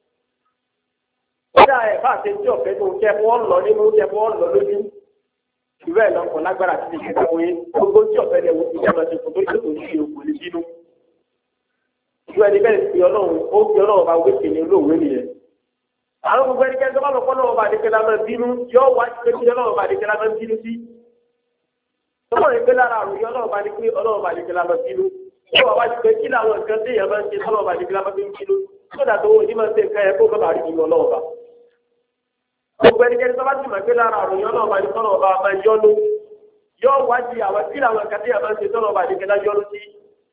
Kódà ẹ̀ bá ṣe tí ọ̀fẹ́ tó jẹ́ fún ọ̀lọ́ nínú jẹ́ fún ọ̀lọ́ lójú. Ìwé ẹ̀ lọ́kọ̀ lágbára àti ṣe kankan wọ́n yé. Gbogbo tí ọ̀fẹ́ lẹ̀ wọ́n ti jẹ́ lọ́sẹ̀ kò tó ṣe tó ṣe òkú lè bínú. Ìwé ẹni bẹ́ẹ̀ fi ọlọ́run ó fi ọlọ́run bá wé kìíní olóòwe nìyẹn. Àwọn gbogbo ẹni kẹ́kẹ́ bá lọ kọ́ lọ́wọ́ bá adékẹ́lá máa bínú yọ wá pé kí ọlọ́run bá adékẹ́lá máa bínú sí. Ọlọ́run ìgbé lára àrùn ọlọ́run bá ní pé ọlọ́run bá adékẹ́lá máa bínú. Ó wà wá ti pé kí làwọn nǹkan tí èèyàn máa ń ṣe ọlọ́run bá adékẹ́lá máa bínú. Sódà tó wọ́n ní máa ń ṣe nǹkan ẹ̀ kó bá rí ìlú ọlọ́run bá. Gbogbo ẹnikẹ́ni tó bá ti mọ̀ pé lára àrùn ọlọ́run bá ní ọlọ́run bá máa yọ́nú. Yọ wá di àwọn kí làwọn nǹkan tí èèyàn máa ń ṣe ọlọ́run bá adékẹ́lá yọ́nú sí.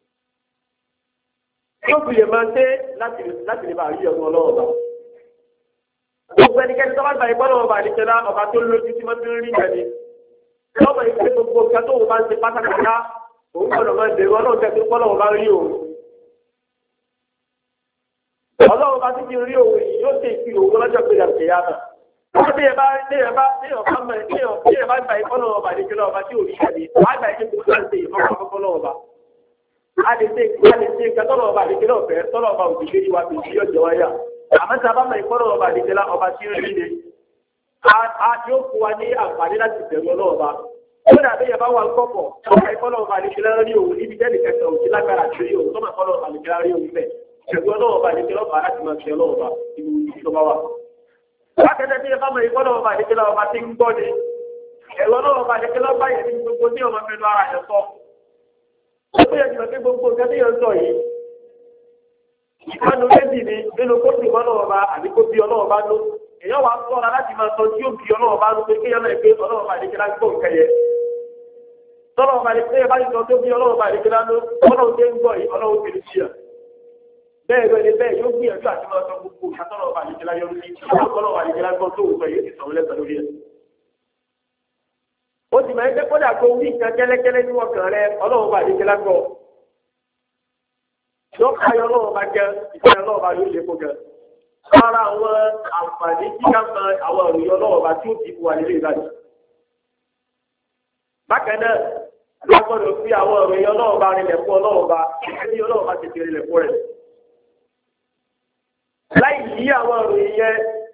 Yóò fi lè máa ṣe láti lè máa rí ọdún ọlọ́run bá. Gbogbo ẹnikẹ́ni tó bá gbà ipá ọlọ́run bá adékẹ́lá ọba tó lójú tí wọ́n ti rí ìgbàdí. Lọ́mọ ìpè gbogbo nǹkan tó wọ́n bá ń ṣe pátákátá òun gbọ́dọ̀ máa bẹ̀rù ọlọ́run tẹ́ tó kọ́lọ́run bá rí òun. Ọlọ́run bá ti fi rí òun yìí yóò ṣe ìfihàn òun lọ́jọ́ pé yàtọ̀ yàtọ̀. Wọ́n tí ẹ bá gba ìkọ́lọ́run ọba àdékẹ́lá ọba tí ò rí ìgbàdí wọ́n á gba ìkẹ́kọ̀ọ́ tó ń ṣe ìfọ́kọ́lọ́run ọba. A lè ṣe nǹkan tọ́lọ̀ ọba àdékẹ́lá ọ̀fẹ́ tọ́lọ̀ ọba òṣìṣẹ́ yìí wá fi ṣí ọjọ́ wáyà. Àmọ́ tí a bá mọ ìkọ́lọ́run ọba àdékẹ́lá ọba tí ó rí ni a yóò fún wa ní àǹfààní láti bẹ̀rù ọlọ́ọ̀ba. Ó dàbí yẹn bá wà ń kọ́kọ̀ ọba ìkọ́lọ́run ọba àdékẹ́lá rí òun níbi jẹ́nì kẹta òsì lágbára àti rí òun tọ́mọ̀ ìkọ́lọ́run ọba àdékẹ́lá rí òun bẹ̀. Ẹ̀gbọ́n ọlọ́ọ̀ba àdékẹ́lá ọba láti máa fi ọlọ́ọ̀ba ìlú ìjọba wa. Lákẹ́tẹ́ tí ẹ bá mọ ìkọ́lọ́run ọba àdékẹ́lá ọba tí ń gbọ́ ni. Ẹ̀rọ ọlọ́run ọba àdékẹ́lá ọba yẹn ní gbogbo tí ọmọ fẹ́ lọ ara yẹn sọ. Ó yẹ kí wọ́n fi gbogbo nǹkan tí yẹn ń sọ yìí. Ìkànnì méjì ni nínú kó sì mọ́ ọlọ́run ọba àbí kó bí ọlọ́run ọba ló. Èèyàn wá sọ́ra láti máa sọ tí ó bí ọlọ́run ọba ló pé kéèyàn náà pé ọlọ́run ọba àdékẹ́lá gbọ́ nǹkan yẹn. Tọ́lọ́run ọba àdékẹ́lá bá ti sọ tó bí ọlọ́run ọba àdékẹ́lá ló ọlọ́run tẹ́ ń gbọ́ yìí ọlọ́run fi sí ẹ̀. Bẹ́ẹ̀ bẹ́ẹ̀ ni bẹ́ẹ̀ yóò gbìyànjú àti máa sọ gbogbo ìṣàtọ́lọ́run ọba àdékẹ́lá yọ sí ọlọ́run ọba àdékẹ́lá gbọ́ tó òun sọ yóò ti sọ lẹ́sẹ̀ lórí ẹ̀. Ó ti máa ń jẹ́ kódà kó wí ìkan kẹ́lẹ́kẹ́lẹ́ ní ọkàn rẹ ọlọ́run ọba àdékẹ́lá gbọ́. Yóò káyọ̀ ọlọ́run ọba jẹ ìfẹ́ ọlọ́run ọba yóò lè kó jẹ. Ara àwọn àǹfààní tí ká mọ àwọn òròyìn ọlọ́run ọba tí ó ti wà nílé ìbàdàn. Bákan náà, a gbọ́dọ̀ fi àwọn òròyìn ọlọ́run ọba rinlẹ̀ fún ọlọ́run ọba ẹni ọlọ́run ọba ti fi rinlẹ̀ fún rẹ̀. Láì yí àwọn òròyìn yẹn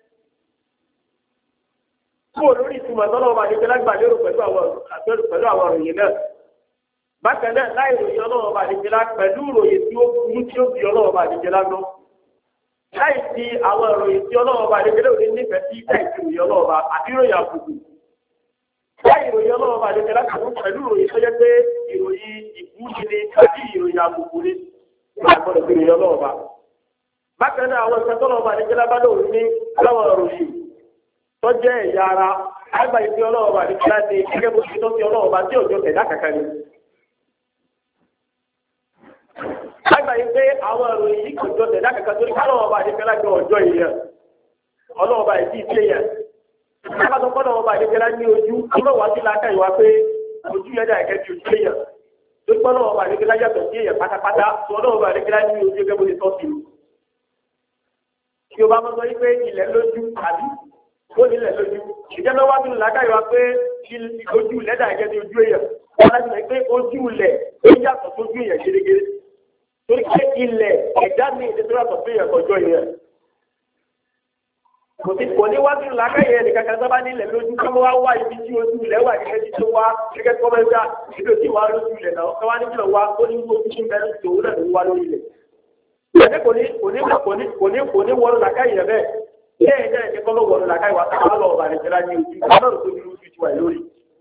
kúrò lórí ìtumọ̀ tọ́lọ́run ọba nígbẹ́ lágbà lérò pẹ̀lú àwọn òròyìn náà. Bákan náà, láì ròyìn ọlọ́run ọba nígbẹ́ pẹ̀lú ìròyìn tí ó burú tí ó fi ọlọ́run ọba nígbẹ́ lágbọ́. Láì sí àwọn ìròyìn tí ọlọ́run ọba nígbẹ́ lóde nífẹ̀ẹ́ sí láìsí ìròyìn ọlọ́run ọba àbí ìròyìn àbùkù. Láì ìròyìn ọlọ́run ọba nígbẹ́ lágbàdo pẹ̀lú ìròyìn tó jẹ́ pé ìròyìn ìbúni ni àbí ìròyìn àbùkù ni. Àgbọ̀dọ̀ fi ìròyìn ọlọ́run ọba. bákan náà àwọn ìṣẹ́ tọ́lọ̀ ọba àdékẹ́lá bá lòun ní láwọn òròyìn tó jẹ́ ẹ̀yà ara àgbà ìfi ọlọ́wọ́ ọba àdékẹ́lá ní gẹ́gẹ́ bó ti tọ́ sí ọlọ́wọ́ ọba tí òjò tẹ̀dá kankan ni. àgbà yìí pé àwọn òròyìn yìí kò jọ tẹ̀dá kankan torí kálọ̀wọ́ ọba àdékẹ́lá jọ ọjọ́ ìyẹn ọlọ́wọ́ ọba ìdí ìṣe yẹn. Lábàtọ̀ kọ́lọ̀ ọba àdékẹ́lá ní ojú ọlọ́wọ́ sí láká ìwà pé ojú yẹn dà gẹ́gẹ́ bí ojú èèyàn tó kọ́lọ̀ ọba àdékẹ́lá yàtọ̀ sí èèyàn pátápátá tó ọlọ́wọ́ ọba àdékẹ́lá ní ojú gẹ́gẹ́ bó ti tọ́ sí i. Tí o bá mọ́ sọ wípé ilẹ̀ lójú àbí ó nílẹ̀ lójú. Ìjọba wá nínú làákàyè wa pé ojú ilẹ̀ dà gẹ́gẹ́ bí ojú èèyàn. Wọ́n láti mọ̀ pé ojú ilẹ̀ ó yàtọ̀ sójú èèyàn gẹ́gẹ́. Torí pé ilẹ̀ ẹ̀dá mi ìdíjọ́ yàtọ̀ sí èèyàn kọjọ́ èèyàn. Kò ní wá nínú làákàyè ẹnìkan kan sábà nílẹ̀ lójú kọ́ wá wá ibi tí ojú ilẹ̀ wà gẹ́gẹ́ bí tó wá gẹ́gẹ́ tó mẹ́ta ìdíjọ́ tí wà lójú ilẹ̀ náà káwá níbi wá ó ní ojú tí ń bẹ lójú òun náà ló wá lórí ilẹ̀. Ìyẹn kò ní wọ́n làákàyè bẹ́ẹ̀. Bẹ́ẹ̀ náà ní kọ́lọ́ wọ̀lú làkàìwà tó lọ ọ̀bà nìjọba ní ojú ọlọ́run tó ní ojú ti wà lórí.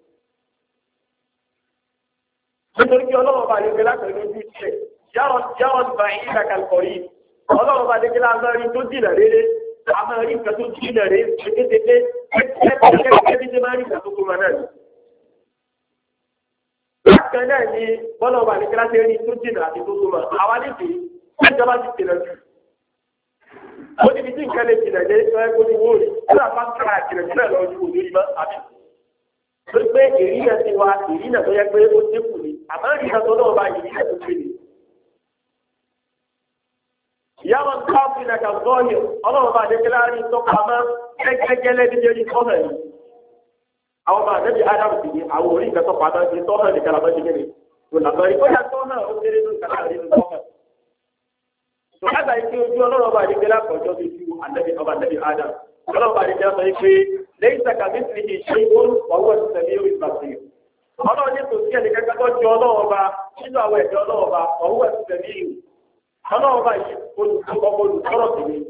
Nítorí kí ọlọ́run bá lè láti rí ojú tiẹ̀, yáwọn bá yín kàkàlùkọ̀rí. Ọlọ́run bá lè gbé láti tó jìnà rere, àmọ́ rí nǹkan tó jìnà rere, kékeré, kẹ́kẹ́ bí ṣe máa rí nǹkan tó tó máa náà. Bákan náà ni bọ́lọ̀ bá lè láti rí tó jìnà àti tó tó máa. Àwa níbi ìjọba ti tẹ̀lé jù. Ó ní bí tí nǹkan lè jìnà dé ẹ kó ní wóòrì nígbà bá ń kára jìnà jìnà lọ ju òjò ìmọ̀ àbí. Pé pé ìrìnà ti wa ìrìnà tó yẹ pé ó dínkù ni àmọ́ ìrìnà tó náà bá ìrìnà tó gbé ni. Ìyá wọn ká fi nàkà sọ́ọ̀yọ̀ ọlọ́run bá dékẹ́lá rí tọ́ka mọ́ gẹ́gẹ́gẹ́lẹ́ dídé rí tọ́hàn yìí. Àwọn bá àdébí Ádámù sì ní àwọn orí nǹkan tó pàtó ti tọ́hàn nìkan làbọ́ ṣe kéde. Tòlàbọ̀ ìkọ́jà tọ́hàn ó kéré ló kàlá rí tọ́hàn. Tòkátà yìí kí ojú ọlọ́run ọba àdékẹ́lá kọjọ́ bí ju ọba àdébí Ádámù. Ọlọ́run ọba àdékẹ́lá sọ pé lẹ́yìn sàkà bí ti ṣe ṣe ó wọ́wọ́ ti tẹ̀lé orí ìgbàsí. Ọlọ́run ní kò sí ẹnì kankan tó jọ ọlọ́run ọba nínú àwọn ẹ̀dọ́ ọlọ́run ọba wọ́wọ́ ti tẹ̀lé ìlú. Ọlọ́run ọba yìí olùkọ́rọ̀ sí ni.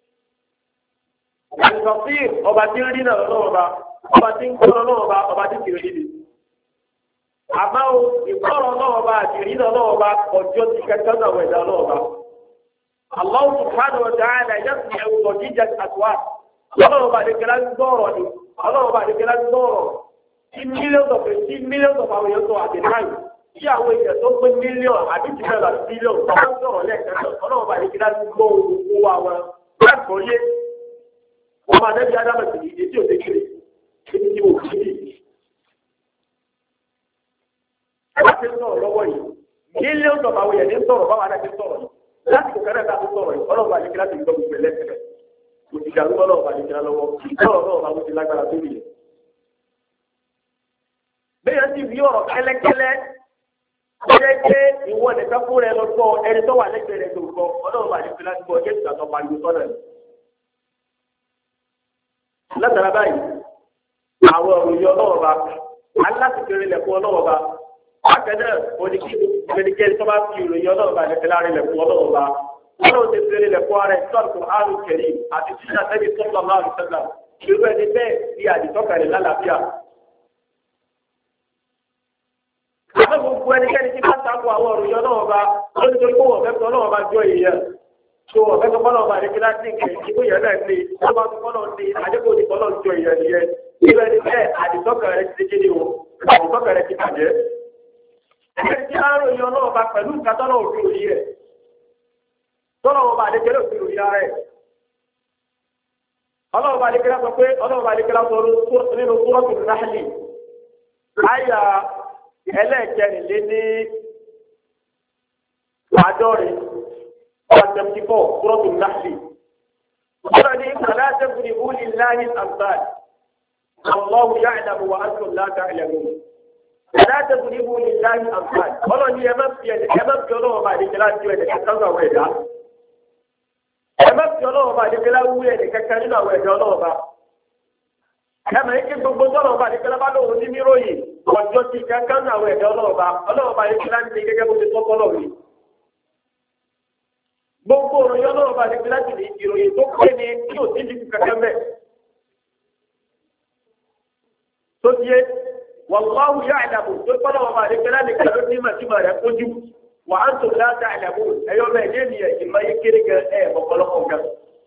Àìsànfí ọba tí ń rí náà lọ́wọ́ ọba tí ń kọ́ lọ́wọ́ ọba tí kì í rí ni. Àmọ́ ìkọ́rọ̀ lọ́wọ́ ọba àti ìrí náà lọ́wọ́ ọba ọjọ́ ti kẹ́kẹ́ náà wẹ̀ dá lọ́wọ́ ọba. Allah subhanahu wa ta'ala yasma'u ضجيج الأصوات. Ọlọ́run bá dẹ̀kẹ́lá ń gbọ́rọ̀ ni. Ọlọ́run bá dẹ̀kẹ́lá ń gbọ́rọ̀. Tí millions of àwọn èèyàn sọ àdìmáyì. Tí àwọn èèyàn tó pé mílíọ̀n àbí ti bẹ̀rẹ̀ àti bílíọ̀n tó bá ń sọ̀rọ̀ lẹ́ẹ̀kan náà. Ọlọ́run bá dẹ̀kẹ́lá ń gbọ́ owó wa wọn. Láàkóyé. Wọ́n máa dẹ́bi Ádámù sí ìdí tí ò dékèrè. Ibi tí ò kí ni. Láti sọ̀rọ̀ lọ́wọ́ yìí. Millions of àwọn èèyàn ní sọ̀rọ̀ báwa náà ti sọ̀rọ̀ yìí. Láti kò kẹ́rẹ́ káàkiri sọ̀rọ̀ yìí, ọlọ́run àti kíláàsì ń gbọ́ gbogbo ẹlẹ́sẹ̀. Kò sì dàrú ọlọ́run àti kíláà lọ́wọ́. Ìjọ́rọ̀ náà máa ń ti lágbára tó nìyẹn. Bẹ́ẹ̀ ti fi ọ̀rọ̀ kẹ́lẹ́kẹ́lẹ́ ṣe pé ìwọ nìkan fún rẹ lọ gbọ́ ẹni tó wà lẹ́gbẹ̀ẹ́ rẹ tó gbọ́ ọlọ́run àti kíláàsì gbọ́ jẹ́ ìgbà tó pariwo sọ́nà. Látara báyìí, àwọn òròyìn ọlọ́run bá aláti kéré lẹ̀kún ọlọ́run bá akẹ́dẹ́ oníkẹ́ni tó bá fi ìròyìn ọlọ́run bá lẹ́kẹ́ láàrin lẹ̀kún ọlọ́run bá ọlọ́run ti fèrè lẹ̀kún ara ẹ̀ sọ́ọ̀kù àrùn kẹrì àti sísà tẹ́bí sọ́ọ̀lá márùn sẹ́lá irú ẹni bẹ́ẹ̀ ní àdìsọ́kàrẹ̀ lálàáfíà. Àwọn gbogbo ẹnikẹ́ni tí bá tako àwọn ìròyìn ọlọ́run bá lórí torí pé wọ́n fẹ́ kọ́ ọlọ́run bá jọ èèyàn tó wọ́n fẹ́ kọ́ ọlọ́run bá lẹ́kẹ́ láti ìgbé yẹn náà ní wọ́n bá kọ́ ọlọ́run ní àdékò ní ọlọ́run jọ èèyàn nìyẹn irú ẹni bẹ́ẹ̀ àdìsọ́kàrẹ̀ ti dé ní o àdìsọ́kàrẹ̀ ti bàjẹ́. Ẹni tí a ń ròyìn ọlọ́run bá pẹ̀lú nǹkan tọ́lọ̀ òfin òyìn rẹ̀. Tọ́lọ̀ ọba àdékẹ́lẹ́ òfin òyìn ara ẹ̀. Ọlọ́run ọba àdékẹ́lẹ́ sọ pé ọlọ́run ọba àdékẹ́lẹ́ sọ nínú Súrọ́tù Náhìlì. Àyà ẹlẹ́ẹ̀kẹrìnlé ní àádọ́rin 174 Súrọ́tù Náhìlì. Ọlọ́run ní fala tadribu lillahi al-amthal. Allahu ya'lamu wa antum la ta'lamun. Ẹ̀dájẹ́ tó ní ibú ní láyé àǹfààní. Ọlọ́run ní ẹ má fi ọlọ́run bá àdékẹ́lá ju ẹ̀dẹ̀ kankan nínú àwọn ẹ̀dá. Ẹ má fi ọlọ́run bá àdékẹ́lá wú ẹ̀dẹ̀ kankan nínú àwọn ẹ̀dá ọlọ́run bá. Ẹ mọ̀ ike gbogbo tọ́lọ́run bá àdékẹ́lá bá lóhun ní míròyìn ọjọ́ ti kankan nínú àwọn ẹ̀dá ọlọ́run bá àdékẹ́lá ń ṣe gẹ́gẹ́ bó ti tọ́kọ́ lọ rí. Gbogbo òròyìn ọlọ́run bá àdékẹ́lá ti ní ìròyìn tó pé ní tí ò sí ìdíkù kankan mẹ́. Tó ti yé Wallahu ya'lamu tó kọ́lọ̀ ọmọ àdékẹ́lá nìkan ló ní màtímà rẹ̀ kójú wà á ń tò láti àìlẹ̀mú ẹ̀yọ́ bẹ́ẹ̀ ní ènìyàn ìmọ̀ yé kéré gan ẹ̀ ọ̀pọ̀lọpọ̀ gan.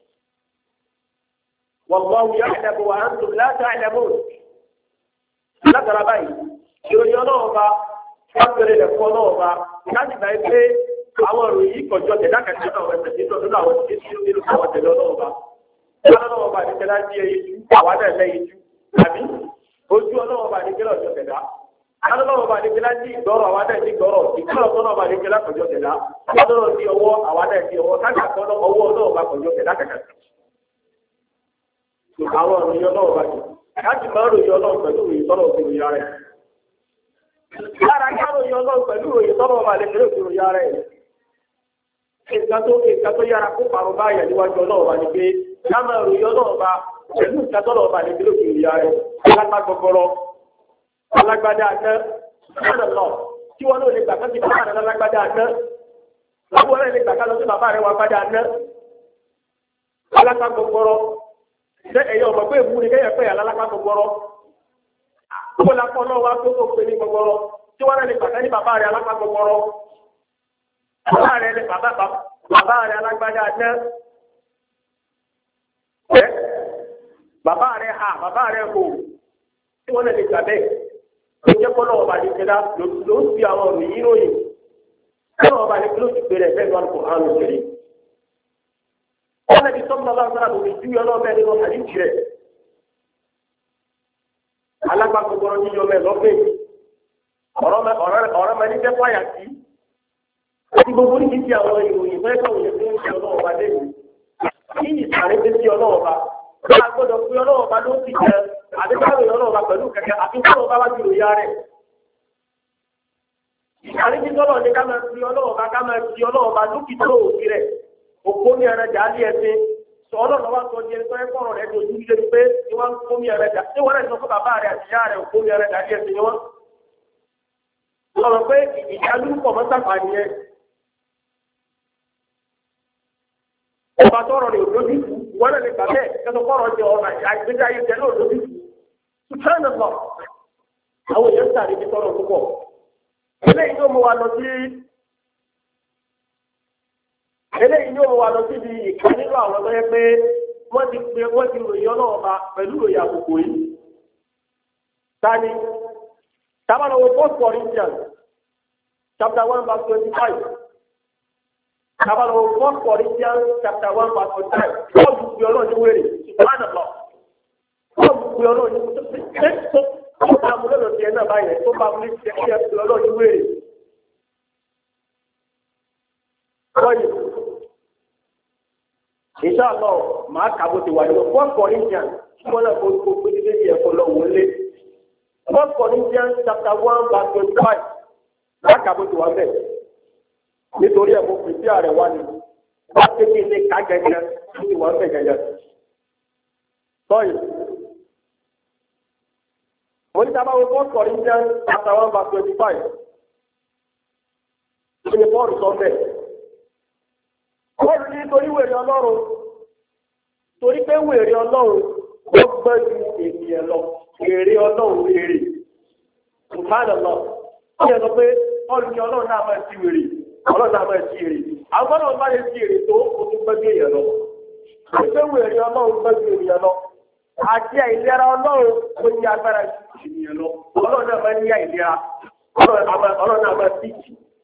والله يعلم وأنتم لا تعلمون látara báyìí ìròyìn ọlọ́ọ̀ba fáfẹ́rẹ́ lẹ̀ fún ọlọ́ọ̀ba láti báyìí pé àwọn ìròyìn kọjọ tẹ̀dá kẹ̀kẹ́ náà wọ́n tẹ̀lé lọ́dún àwọn tí tí ó nílò àwọn tẹ̀lé ọlọ́ọ̀ba ọlọ́ọ̀ba ní tẹ̀lá sí ẹyẹ ju àwọn náà lẹ́yìn ju àbí ojú ọlọ́ọ̀ba ní tẹ̀lá ọjọ́ tẹ̀dá ọlọ́ọ̀ba ní tẹ̀lá sí ìgbọ́rọ̀ àwọn náà sí ìgbọ́rọ̀ ìgbọ́rọ̀ ọlọ́ọ̀ba ní tẹ̀lá kọjọ tẹ̀dá ọlọ́ọ̀ sí ọwọ́ àwọn náà sí ọwọ́ káàkiri ọwọ́ ọlọ́ọ̀ba kọjọ tẹ̀dá kẹ̀kẹ́ àwọn ìròyìn ọlọ́ọ̀ba yìí láti máa ròyìn ọlọ́run pẹ̀lú ìròyìn tọ́lọ̀ òfin ìròyìn ara ẹ̀. Lára ká ròyìn ọlọ́run pẹ̀lú ìròyìn tọ́lọ̀ ọba lè fẹ́rẹ̀ òfin ìròyìn ara ẹ̀. Nǹkan tó yára kó parun bá yẹn níwájú ọlọ́run ọba ni pé ká máa ròyìn ọlọ́run ọba pẹ̀lú nǹkan tọ́lọ̀ ọba lè fẹ́rẹ̀ òfin ìròyìn ara ẹ̀. Alágbá gbọgbọrọ, alágbádá àná, lọ́dọ̀ lọ, tí wọ́n lè gbà kí bàbá rẹ̀ lálágbádá àná. Láwọn ọ̀rẹ́ lè gbà ká lọ sí bàbá rẹ̀ wá gbádá àná. Alágbá gbọgbọrọ, ṣé ẹ̀yọ́ ọmọ pé ìwúni kẹ́yẹ̀ pé àlálápá gbọgbọrọ kó lápọ̀ náà wá tó tó pé ní gbọgbọrọ tí wọ́n lè pàtẹ́ ní bàbá rẹ̀ alápá gbọgbọrọ bàbá rẹ̀ alágbádá jẹ́ bàbá rẹ̀ ha bàbá rẹ̀ hò tí wọ́n lè gbà bẹ́ẹ̀ tó jẹ́ kọ́ lọ́wọ́ bá ní kẹ́lá ló ń fi àwọn ọ̀rọ̀ yìí ròyìn lọ́wọ́ bá ní kí ló ti pè rẹ̀ bẹ́ẹ̀ lọ́wọ́ kò hàn lóṣèlú. Ọlọ́dẹ sọ́kùnrin ọlọ́run sára lórí ìjú ọlọ́ọ̀bẹ nínú àdìsí rẹ̀. Alágbàgbọ́gbọ́rọ́ yíyọ mẹ́ lọ́gbẹ́. Ọ̀rọ̀ mẹ́ni jẹ́ fáyà sí. Àti gbogbo ní kìí àwọn ìròyìn fẹ́ kọ̀ wòye fún ìṣẹ́ ọlọ́ọ̀ba lẹ́yìn. Kí ìsàlẹ̀ ti sí ọlọ́ọ̀ba. Bá a gbọ́dọ̀ pé ọlọ́ọ̀ba ló ti jẹ àdébáwò ọlọ́ọ̀ba pẹ̀lú kẹ̀kẹ́ àti ọlọ́ọ̀ba wá ti ròyìn rẹ̀. Ìsàlẹ̀ ti sọ́lọ̀ ní ká máa fi ọlọ́ọ̀ba lókìtọ́ òkè rẹ̀. Òkómi ẹ̀rẹ̀ jà ní ẹ̀sìn sọ̀rọ̀ lọ́wọ́ sọ di ẹni tó ẹ kọ́rọ̀ rẹ̀ dojú ilé pé ni wọ́n ń kómi ẹ̀rẹ̀ jà tí wọ́n rẹ̀ sọ fún bàbá rẹ̀ àti ìyá rẹ̀ òkómi ẹ̀rẹ̀ jà ní ẹ̀sìn ni wọ́n. Sọ̀rọ̀ pé ìdálú pọ̀ mọ́ sàpà nìyẹn. Ọba tọrọ rẹ̀ òdojú wọ́n lè gbà bẹ́ẹ̀ kẹ́tọ́ kọ́rọ̀ jẹ ọ̀nà àìgbéjà ayé jẹ lóòdojú. Sùtẹ́ẹ̀nì lọ àwọn èèyàn sàrí ti tọrọ púpọ̀. Eléyìí tó mú wa lọ sí eléyìí yóò wà lọ síbi ìkan nínú àwọn ọmọ yẹn pé wọ́n ti ròyìn ọlọ́ọ̀ba pẹ̀lú ròyìn àkókò yìí. Tani tábàlọ́wọ́ 1 Corinthians chapter 1 verse 25. Tábàlọ́wọ́ 1 Corinthians chapter 1 verse 25. Bọ́ọ̀lù pé ọlọ́ọ̀ni wèrè subhanallah. Bọ́ọ̀lù pé ọlọ́ọ̀ni tó bá mú lọ́dọ̀ tiẹ̀ náà báyẹn tó bá mú ní tiẹ̀ kí ẹ pé ọlọ́ọ̀ni wèrè. Inshallah, máa kàbó ti wà nínú 1 Corinthians tí wọ́n náà kó gbé dídé ní ẹ̀kọ́ lọ wọlé. 1 Corinthians chapter 1 verse 25 máa kàbó ti wà bẹ́ẹ̀. Nítorí ẹ̀ mo pèsè ààrẹ wá ní wá kékeré ní ká gẹ́gẹ́ tó ti wà bẹ́ẹ̀ gẹ́gẹ́. Sọ́yìn. Mo ní sábà wo 1 Corinthians chapter 1 verse 25. Ṣé ni Paul sọ bẹ́ẹ̀? Bọ́ọ̀lù ní torí wèrè ọlọ́run torí pé wèrè ọlọ́run ó gbẹ́ ju ènìyàn lọ wèrè ọlọ́run wèrè ṣùgbọ́n lọ ó yẹ sọ pé bọ́ọ̀lù ní ọlọ́run náà máa ti wèrè ọlọ́run náà máa ti wèrè àwọn ọlọ́run bá lè ti wèrè tó o tún gbẹ́ ju èèyàn lọ torí pé wèrè ọlọ́run gbẹ́ ju ènìyàn lọ àti àìlera ọlọ́run ó ní agbára ju ènìyàn lọ ọlọ́run náà máa ní àìlera ọlọ́run náà máa ti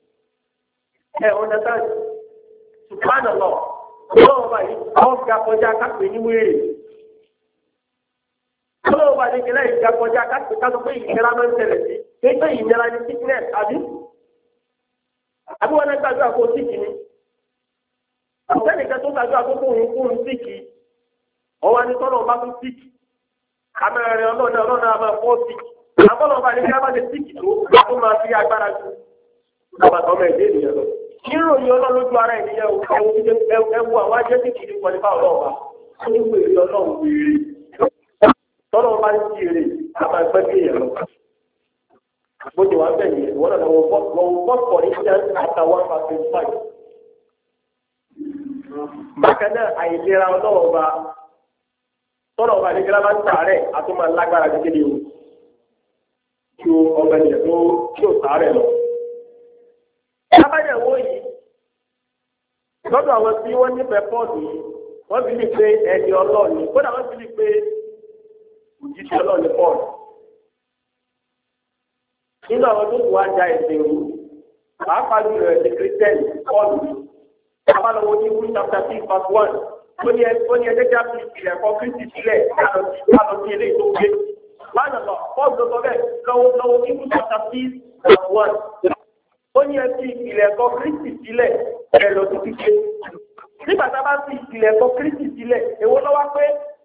Subhanallah, ọlọ́run báyìí, àwọn fi akọjá kápẹ́ ní wéèrè. Ọlọ́run bá ní kílẹ̀ ìjà kọjá kápẹ́ kásọ pé ìnira máa ń tẹ̀lẹ̀ sí. Pé ìnira ní sickness, àbí? Àbí wọn náà gbàgbọ́ àkó síkì ni. Ọ̀sẹ́nìkan tó gbàgbọ́ àkókò òun síkì. Ọwọ́ ni tọ́lọ̀ bá tún síkì. Amẹ́rẹ̀ ọlọ́run náà máa fọ́ síkì. Àbọ̀lọ̀ bá ní kílẹ̀ bá ti síkì tó, a tún máa fi agbára ju. Àbàtọ̀ mẹ́ ìdí ènìyàn lọ. Níròyìn ọlọ́lójú ara ènìyàn ẹwu àwọn ajẹ́ tí kìí pọ̀ nípa ọlọ́ọ̀bá. Ó ní wèrè ọlọ́run wèrè. Tọ́lọ́ bá ń sí èrè, a máa gbẹ́ bí èèyàn lọ. Bó ti wá ń bẹ̀yìn, wọ́n náà wọ́n pọ̀ ní ṣẹ́ àtàwọn àfẹ́fà. Bákan náà, àìlera ọlọ́ọ̀bá. Tọ́lọ̀ bá ní kílábà ń tààrẹ̀, a tún máa lágbára kékeré o. Kí o ọmọ ènìyàn tó kí o tààrẹ̀ lọ. lábàyẹ̀wò yìí lọ́dọ̀ àwọn tí wọ́n nífẹ̀ẹ́ Pọ́ọ̀lù yìí wọ́n fi lè pe ẹni ọlọ́ọ̀ni kódà wọ́n fi lè pe òjíṣẹ́ ọlọ́ọ̀ni Pọ́ọ̀lù. nínú àwọn tó kù wá ja ẹ̀sìn ìlú pàápàá jùlọ ẹ̀sìn kírísítẹ́nì Pọ́ọ̀lù abalọwọ ní wúlò chapter 6 verse 1 ó ní ẹgbẹ́ jáde ìpìlẹ̀ ẹ̀kọ́ Kristi sílẹ̀ lálọ́ sí ilé tó gbé lánàá lọ Pọ́ọ̀lù tó sọ bẹ́ẹ̀ lọ́wọ́ ní wúlò chapter 6 verse 1 ó ní ẹtí ìpìlẹ̀ ẹ̀kọ́ Kristi sílẹ̀ ẹ̀ lọ sí kíké nígbà tá a bá fi ìpìlẹ̀ ẹ̀kọ́ Kristi sílẹ̀ èwo lọ́wọ́ pé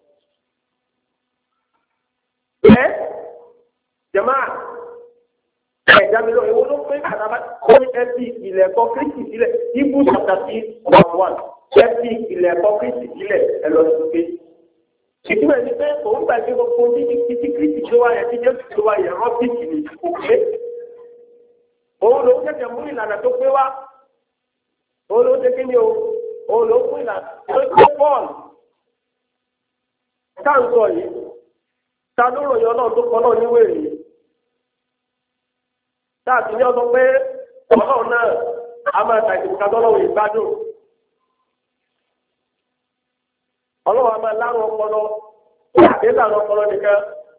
ẹ́ jẹ̀máà ẹ̀dámilọ èwo ló pé àtàbà ó ní ẹtí ìpìlẹ̀ ẹ̀kọ́ Kristi sílẹ̀ ibú chapter 6 verse 1 ẹtí ìpìlẹ̀ ẹ̀kọ́ Kristi sílẹ̀ ẹ̀ lọ sí kíké ìtumọ̀ ẹni pé òun gbàgbé gbogbo títí Kristi tó wáyé tí Jésù tó wáyé rọ́bìtì ní òkè òun ló ń tẹ̀sẹ̀ mú ìlànà tó pé wá òun ló ń tẹ̀sẹ̀ ní o òun ló ń mú ìlànà tó pé Paul táǹsọ̀ yìí ta ló ròyìn Ọlọ́run tó kọ́ náà níwèé yìí táàtì ní ọdún pé Ọlọ́run náà a máa ta ìdìbò kájọ́ lọ́wọ́ ìgbádùn Ọlọ́run a máa lárùn ọpọlọ àti ìlànà ọpọlọ nìkan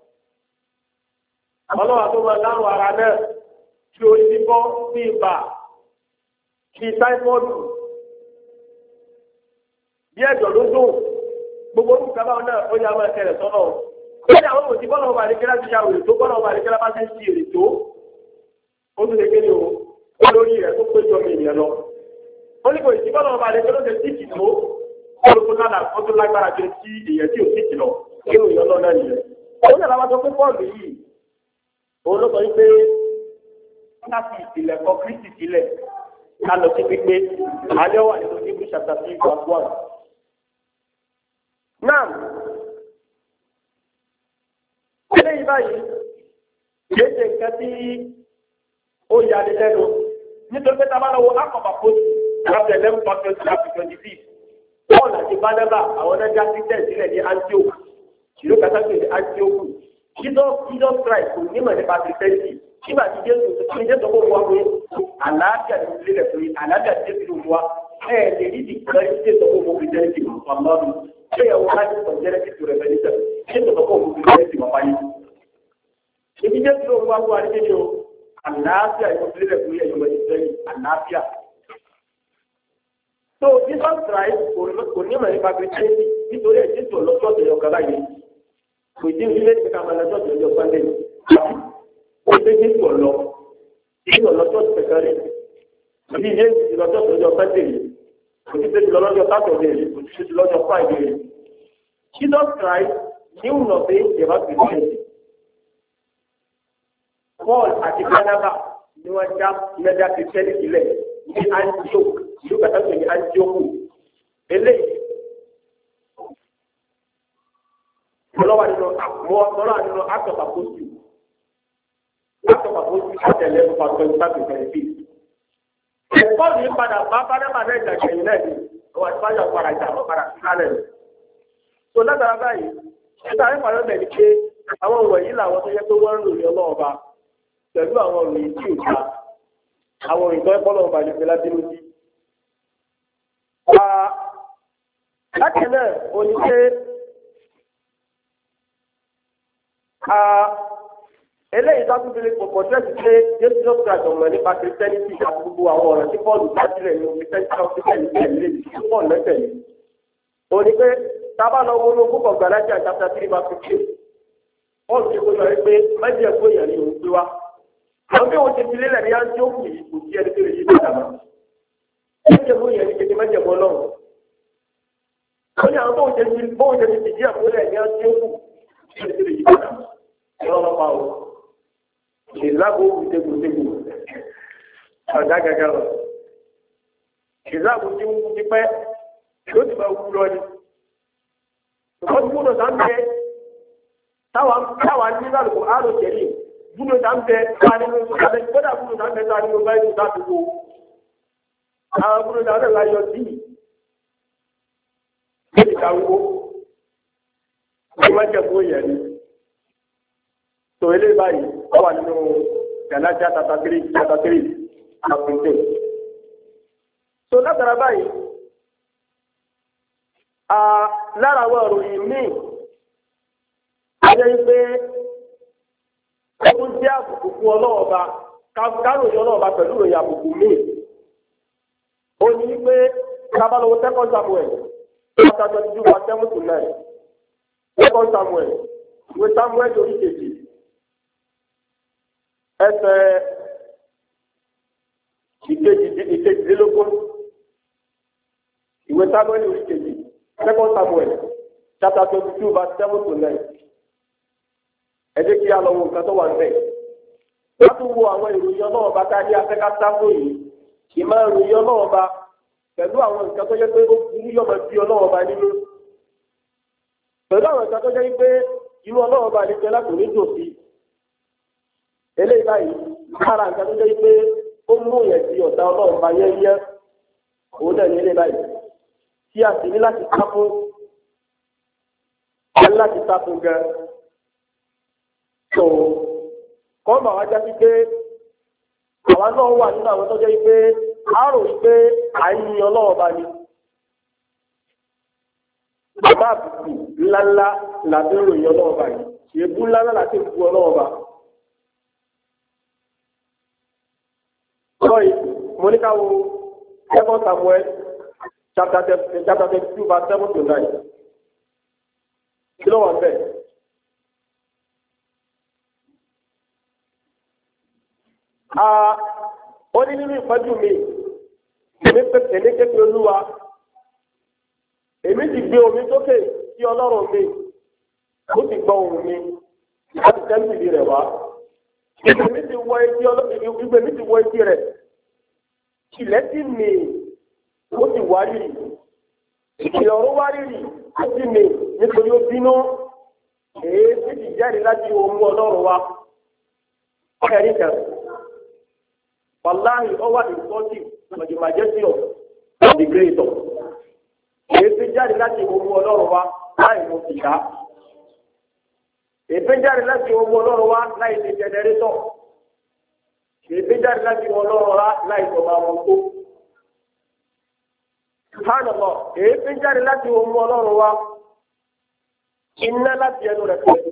Ọlọ́run a tó máa lárùn ara náà tí o ti bọ́ sí ibà bí táífọ́ọ̀dù bí ẹ̀jọ̀ ló dùn gbogbo orúkọ báwọn náà ó yà máa tẹ̀lé sọ́nà ó ní àwọn òsì bọ́lá ọba àdékẹ́lá ti ṣàwòrán tó bọ́lá ọba àdékẹ́lá bá ti ń ṣe èrè tó ó tún lè kéde o ó lórí rẹ̀ tó péjọ mi ìyẹn lọ ó ní kò sí bọ́lá ọba àdékẹ́lá ti ti kì tó ó tún lágbára jẹ sí ìyẹn tí ò sí kì lọ kí ló yọ lọ náà nìyẹn ó ní àlàbà sọ pé Pọ́ọ̀lù yìí òun ló sọ wípé láti ìpìlẹ̀ kọ Kristi sílẹ̀ ká lọ sí pípé alẹ́ wà nínú Hebrew chapter 3 verse 1. Náà eléyìí báyìí kìí ṣe nǹkan tí ó yà ní lẹ́nu nítorí pé tábà lọ́wọ́ akọ̀bà pósì láti 11:26 Paul àti Barnabas àwọn náà já Christian sílẹ̀ ní Antioch ìlú kàtàkì ní Antioch Jesus Christ kò nímọ̀ nípa Christianity nígbà tí Jésù kó wá pé àlàáfíà ní ilé rẹ̀ pé àlàáfíà tí Jésù ló wá lè rí ìdíkọ́ Jésù kó wọ́n Christianity ọlọ́run ṣé ìyàwó láti sọ Genesis to Revelation Jésù kó wọ́n Christianity wọ́n wáyé. Ibi Jésù ló wá wá nílé o àlàáfíà ìmọ̀sílẹ̀ rẹ̀ pé ẹ̀yọ́ Israẹli àlàáfíà. So Jesus Christ kò nímọ̀ nípa Christianity nítorí ẹ̀ Jésù ọlọ́jọ́ ọ̀tẹ̀yọ̀ kaba yìí kò dín ilé ìgbéka máa lọ́jọ́ ọ̀tẹ̀yọ̀ Sunday ó gbé Jésù ọ̀lọ́ nínú ọlọ́jọ́ ìpẹ̀kẹ́rẹ́ àbí ilé ìlọ́jọ́ ọ̀tẹ̀yọ̀ Sunday kò sí pé lọ́jọ́ Saturday kò sí lọ́jọ́ Friday. Jesus Christ knew nothing about Christianity. Paul àti Barnabas ni wọ́n já mẹ́jà Christianity lẹ̀ ní Antioch ìlú kàtàkì ní Antioch eléyìí ọlọ́wà nínú Acts of Apostles àtẹ̀lẹ́ nípa 25-26. Ẹ̀kọ́ mi padà bá Barnabas náà ìdàgbẹ̀yìn náà ni ọwọ́ àti báyọ̀ padà ìjà lọ padà sí kálẹ̀ rẹ̀. So látara báyìí nígbà tí pàdé bẹ̀rẹ̀ pé àwọn wọ̀nyí làwọn tó yẹ pé wọ́n ń ròyìn ọlọ́ọ̀ba pẹ̀lú àwọn òròyìn tí ò ta àwọn òròyìn tó ẹ̀kọ́ lọ́wọ́ bàjẹ́ pé láti lójú. Lákẹ́ náà ó ní pé eléyìí tó tún lè pọ̀pọ̀ tẹ́sí pé Jésù ló gbà tọ̀mọ̀ nípa Christianity àti gbogbo àwọn ọ̀rọ̀ tí Paul bá sílẹ̀ ní Christianity lè fi Paul lẹ́sẹ̀. Ó ní pé tábà lọ wọnú púpọ̀ Galatia chapter 3 verse 15. Paul ti kó lọ rí pé májèlé ẹ̀kọ́ èèyàn ni òun gbé wá. Àwọn bí wọ́n ti fi lélẹ̀ ní Antioch yìí kò sí ẹni tó lè yí padà mọ́. Májèlé ẹ̀kọ́ èèyàn ni kéde májèlé Ọlọ́run. Ó ní àwọn bóun ṣe ti fìdí àpòlẹ̀ ní Antioch kò sí ẹni tó lè yí padà mọ́. Ọlọ́pàá o. Ìzáàbò ògùntẹ́gùntẹ́gù ọ̀dá gẹ́gẹ́ lọ. Ìzáàbò tí wọ́n ti pẹ́ ló ti bá wú lọ ní. Ṣùgbọ́n tí wọ́n náà ń bẹ táwa ní lálùkù àrò jẹ̀rí búlò náà ń bẹ wà nínú ìgbàlẹ̀ kódà búlò náà ń bẹ sáà nínú báyìí ládùúgbò. Àwọn búlò náà rẹ̀ láyọ̀ sí ìkàwó. Wọ́n máa jẹ́ fún ìyẹn ni. So eléyìí báyìí wọ́n wà nínú Galatia chapter 3 àpèjẹ tó látara báyìí lára àwọn ìròyìn míì ayé pé ó jẹ́ àbùkù fún ọlọ́ọ̀ba káròyìn ọlọ́ọ̀ba pẹ̀lú ìròyìn àbùkù míì ó ní pé kábàlówó second Samuel chapter 22 verse 7 to 9 second Samuel ìwé Samuel orí kejì ẹsẹ̀ ìkejìdínlógún ìwé Samuel orí kejì second Samuel chapter 22 verse 7 to 9 ẹ jẹ́ kí a lọ wo nǹkan tó wà níbẹ̀ láti wo àwọn ìròyìn ọlọ́ọ̀ba tá a ní afẹ́ká sáfò yìí ìmọ̀ ìròyìn ọlọ́ọ̀ba pẹ̀lú àwọn nǹkan tó jẹ́ pé ó burú yọ̀mọ̀ sí ọlọ́ọ̀ba nínú pẹ̀lú àwọn nǹkan tó jẹ́ pé irú ọlọ́ọ̀ba ní pẹ́ láti ní dòsí eléyìí báyìí lára nǹkan tó jẹ́ pé ó mú yẹn sí ọ̀tá ọlọ́ọ̀ba yẹ́yẹ́ òun náà ní eléyìí báyìí tí a sì ní láti sá fún láti sá fún gan tó kọ́ bá wá já sí pé àwa náà wà nínú àwọn tó jẹ́ pé a rò wípé à ń yin ọlọ́ọ̀ba ni bàbá àbùkù ńláńlá làbí ròyìn ọlọ́ọ̀ba yìí èébú ńláńlá láti bu ọlọ́ọ̀ba. Sọ́yì mo ní ká wo second Samuel chapter 22 verse 7 to 9 kí ló wà bẹ́ẹ̀. Ó ní nínú ìpọ́jú mi èmi kékeré olúwa èmi ti gbé omi sókè sí ọlọ́run mi ó sì gbọ́ ohùn mi láti tẹ́lifí rẹ̀ wá ìgbè mi ti wọ etí rẹ̀ ilẹ̀ ti mì ó sì wárìrì ìkìlọ̀ ọ̀run wárìrì ó sì mì nítorí ó bínú èéfì ti jáde láti ohùn ọlọ́run wa ẹ̀rí kan. Wallahi, over the 40 of the majesty of the creator. Èéfín jáde láti ohùn ọlọ́run wa láì mú fìdá. Èéfín jáde láti ohùn ọlọ́run wa láì ṣe jẹnẹrétọ̀. Èéfín jáde láti ohùn ọlọ́run wa láì sọ máa mú kó. Subhanallah, èéfín jáde láti ohùn ọlọ́run wa iná láti ẹnu rẹ̀ pẹ̀lú.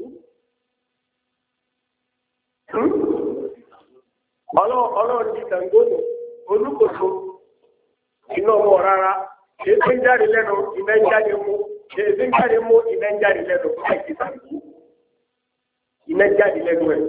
Ọlọ́run ti Ṣàngónù olúkòso iná ọmọ rárá èéfé ń jáde lẹ́nu iná ń jáde mú èéfé ń jáde mú iná ń jáde lẹ́nu láìsí Ṣàngó iná ń jáde lẹ́nu ẹ̀.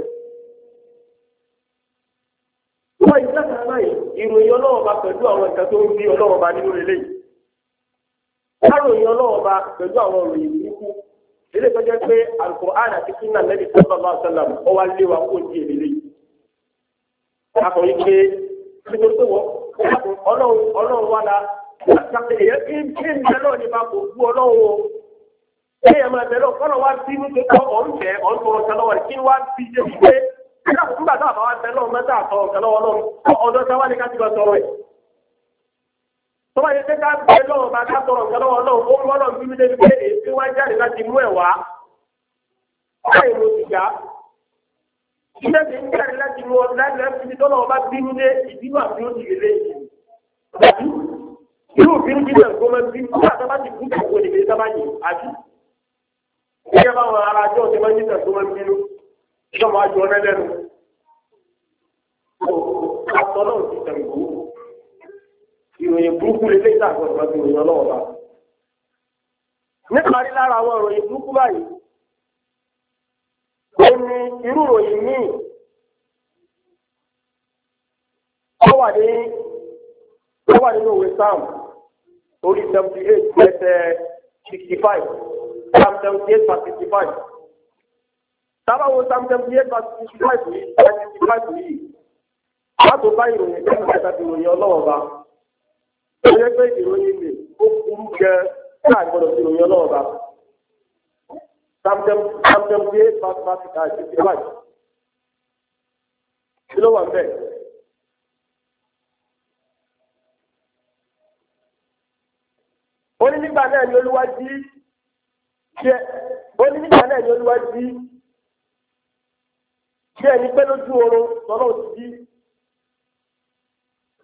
Wọ́n yìí látara báyìí ìròyìn ọlọ́wọ́ bá pẹ̀lú àwọn ìka tó ń bí ọlọ́wọ́ bá nínú ilé yìí. Káròyìn ọlọ́wọ́ bá pẹ̀lú àwọn ìròyìn burúkú ilé tó jẹ́ pé Al-Qur'an àti Sunnah Nabi sallallahu alaihi wasallam ó wá lé wa kó di èlé yìí. Akọ̀ yìí pé nítorí pé ọlọ́run wà lá èyẹ kí n bẹ lọ́ọ̀ nípa kò bú ọlọ́run o. Èyẹ máa bẹ lọ́ọ̀ kọ́nà wá sí ní pé ọ̀nfẹ́ ọ̀nfọ̀rọ̀ kẹlọ́wọ́ rẹ̀ kí wá sí ṣe fi pé nígbà tó àbáwá bẹ lọ́ọ̀ mẹ́ta àtọ̀ kẹlọ́wọ́ lọ́run ọ̀dọ́ sáwá ní ká ti lọ sọ̀rọ̀ ẹ̀. Tó bá yẹ pé ká bẹ lọ́ọ̀ bá ká sọ̀rọ̀ kẹlọ́wọ́ lọ́run ó mọ́ lọ́ọ̀ bí mi débi pé èyí wá jáde láti mú ẹ̀ wá. Báyìí mo ti gbà ilé ti ń jáde láti mú ọ láti fi tọ́lọ̀ ọba bínú dé ìbínú àti ó ti lè léyìn. Àbí irú òbínú jíjẹ nǹkan máa ń bí nígbà tó bá ti kú ìgbàgbọ́ ìdílé sábà yìí àbí. Ìyá báwọn ará ajọ́ ọ̀sẹ̀ máa ń jíjẹ nǹkan máa ń bínú. Ìjọba máa jọ ọ́nẹ́ lẹ́nu. Àtọ́ náà ti tẹ̀gbó. Ìròyìn burúkú lè léyìn àgbọ̀n ìgbà tó ròyìn ọlọ́wọ́ bá. Nípa rí lára àwọn ìròyìn burúkú báyìí. Ó ní irú ìròyìn míì ó wà nínú òwe Psalm orí 78 ẹsẹ̀ 65 Psalm 78 verse 65. Tábà wo Psalm 78 verse 65 yìí láti bá ìròyìn kẹ́kọ̀ọ́ kẹta ti ròyìn ọlọ́wọ́ bá. Ó yẹ pé ìròyìn lè ó burú gẹ́ káàgbọ́dọ̀ ti ròyìn ọlọ́wọ́ bá. Psalm 78 verse 65. Kí ló wà ń bẹ̀? Ó ní nígbà náà ni Olúwa jí ẹni pé lójú oorun lọ́nà ti jí.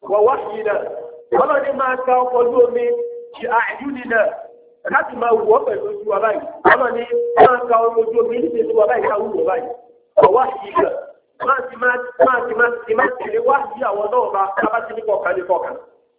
wọ̀ wá yìí náà ọlọ́ni máa ka ọkọ̀ ojú omi ṣe àìyúni náà láti máa wọ̀ pẹ̀lú ojú wa báyìí ọlọ́ni máa ka ojú omi ní ìṣèlú wa báyìí ká wúwo báyìí wọ̀ wá yìí náà máa tẹ̀lé wá sí àwọn náà bá kábà sí ní kọ̀ọ̀kan ní kọ̀ọ̀kan.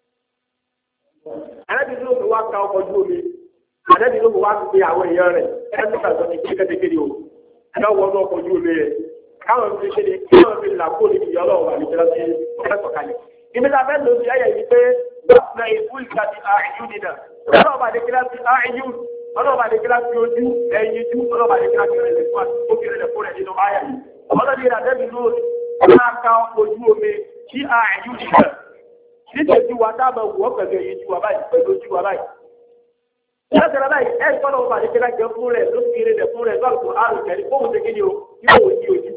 Ànábì ló fi wá ka ọkọ̀ ojú omi Ànábì ló fi wá pe àwọn èèyàn rẹ̀ ẹni kàtọ́ ní kékeré o ẹ wọ ní ọkọ̀ ojú omi rẹ̀ káwọn fi ṣe ní káwọn fi là kó níbi ìyá ọlọ́run àti ìjọba tí wọ́n fẹ́ sọ̀kalẹ̀. Ibi tá a fẹ́ lò sí ayẹyẹ yìí pé gbọ́dọ̀ ìfú ìka ti àìyú nìdá ọlọ́ọ̀bà lè kíra sí àìyú ọlọ́ọ̀bà lè kíra sí ojú ẹ̀yìn ojú ọlọ́ọ̀bà lè kíra sí ẹ̀rẹ̀ fún àti ó kéré lẹ́kọ́ rẹ̀ nínú ayẹ yìí. Ọlọ́dún yìí Ànábì ló máa ka ojú omi sí àìyú nìdá nítorí wa dábàá wọ́ pẹ̀lú ẹ̀yìn ojú wa báyìí pẹ̀lú ojú wa báyìí. Ìyáṣẹ́ra báyìí ẹ̀ gbọ́dọ̀ ọba lè kíra jẹ fún rẹ̀ ló kéré lẹ̀ fún rẹ̀ lọ́ọ̀kọ̀ àrùn kẹ́ni fóun ṣe kí ni o yóò wò sí ojú.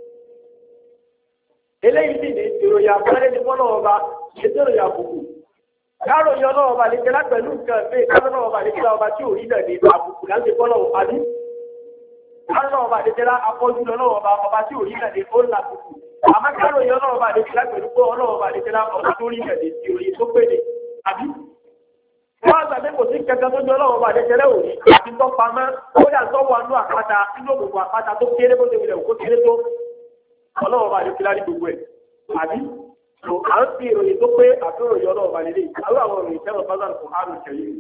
Eléyìí sì ní ìròyìn àbúrẹ́ ní fọ́nà ọba ètò ìròyìn àbùkù. Káròyìn ọlọ́wọ́ ọba nìkẹ́lá pẹ̀lú nǹkan ẹ̀fẹ́ káròyìn ọba nìkẹ́lá ọba tí ò rí náà ní àbùkù láti fọ́nà ọba ní. Káròyìn ọba nìkẹ́lá afọ́jú lọ́wọ́ ọba tí ò rí náà ní ó ń làbùkù. Àmọ́ káròyìn ọlọ́wọ́ ọba nìkẹ́lá pẹ̀lú pé ọlọ́wọ́ ọba nìkẹ́lá ọba tó rí náà ní ìròyìn tó pé ní. Àbí? Wọ́n àgbà pé kò sí kẹta tó jọ ọlọ́wọ́ ọba nìkẹ́lá òní àti tó pamọ́ ó yà sọ́wọ́ àánú àpáta nínú òkùnkùn àpáta tó kéré bó ṣe wulẹ̀ kó kéré tó ọlọ́wọ́ ọba nìkẹ́lá ní gbogbo ẹ̀. Àbí so à ń fi ìròyìn tó pé àtúrò yọ náà balẹ̀ lé àwọn ìròyìn tẹ́wọ̀n bá dàn fún àrùn ìṣẹ̀lẹ̀.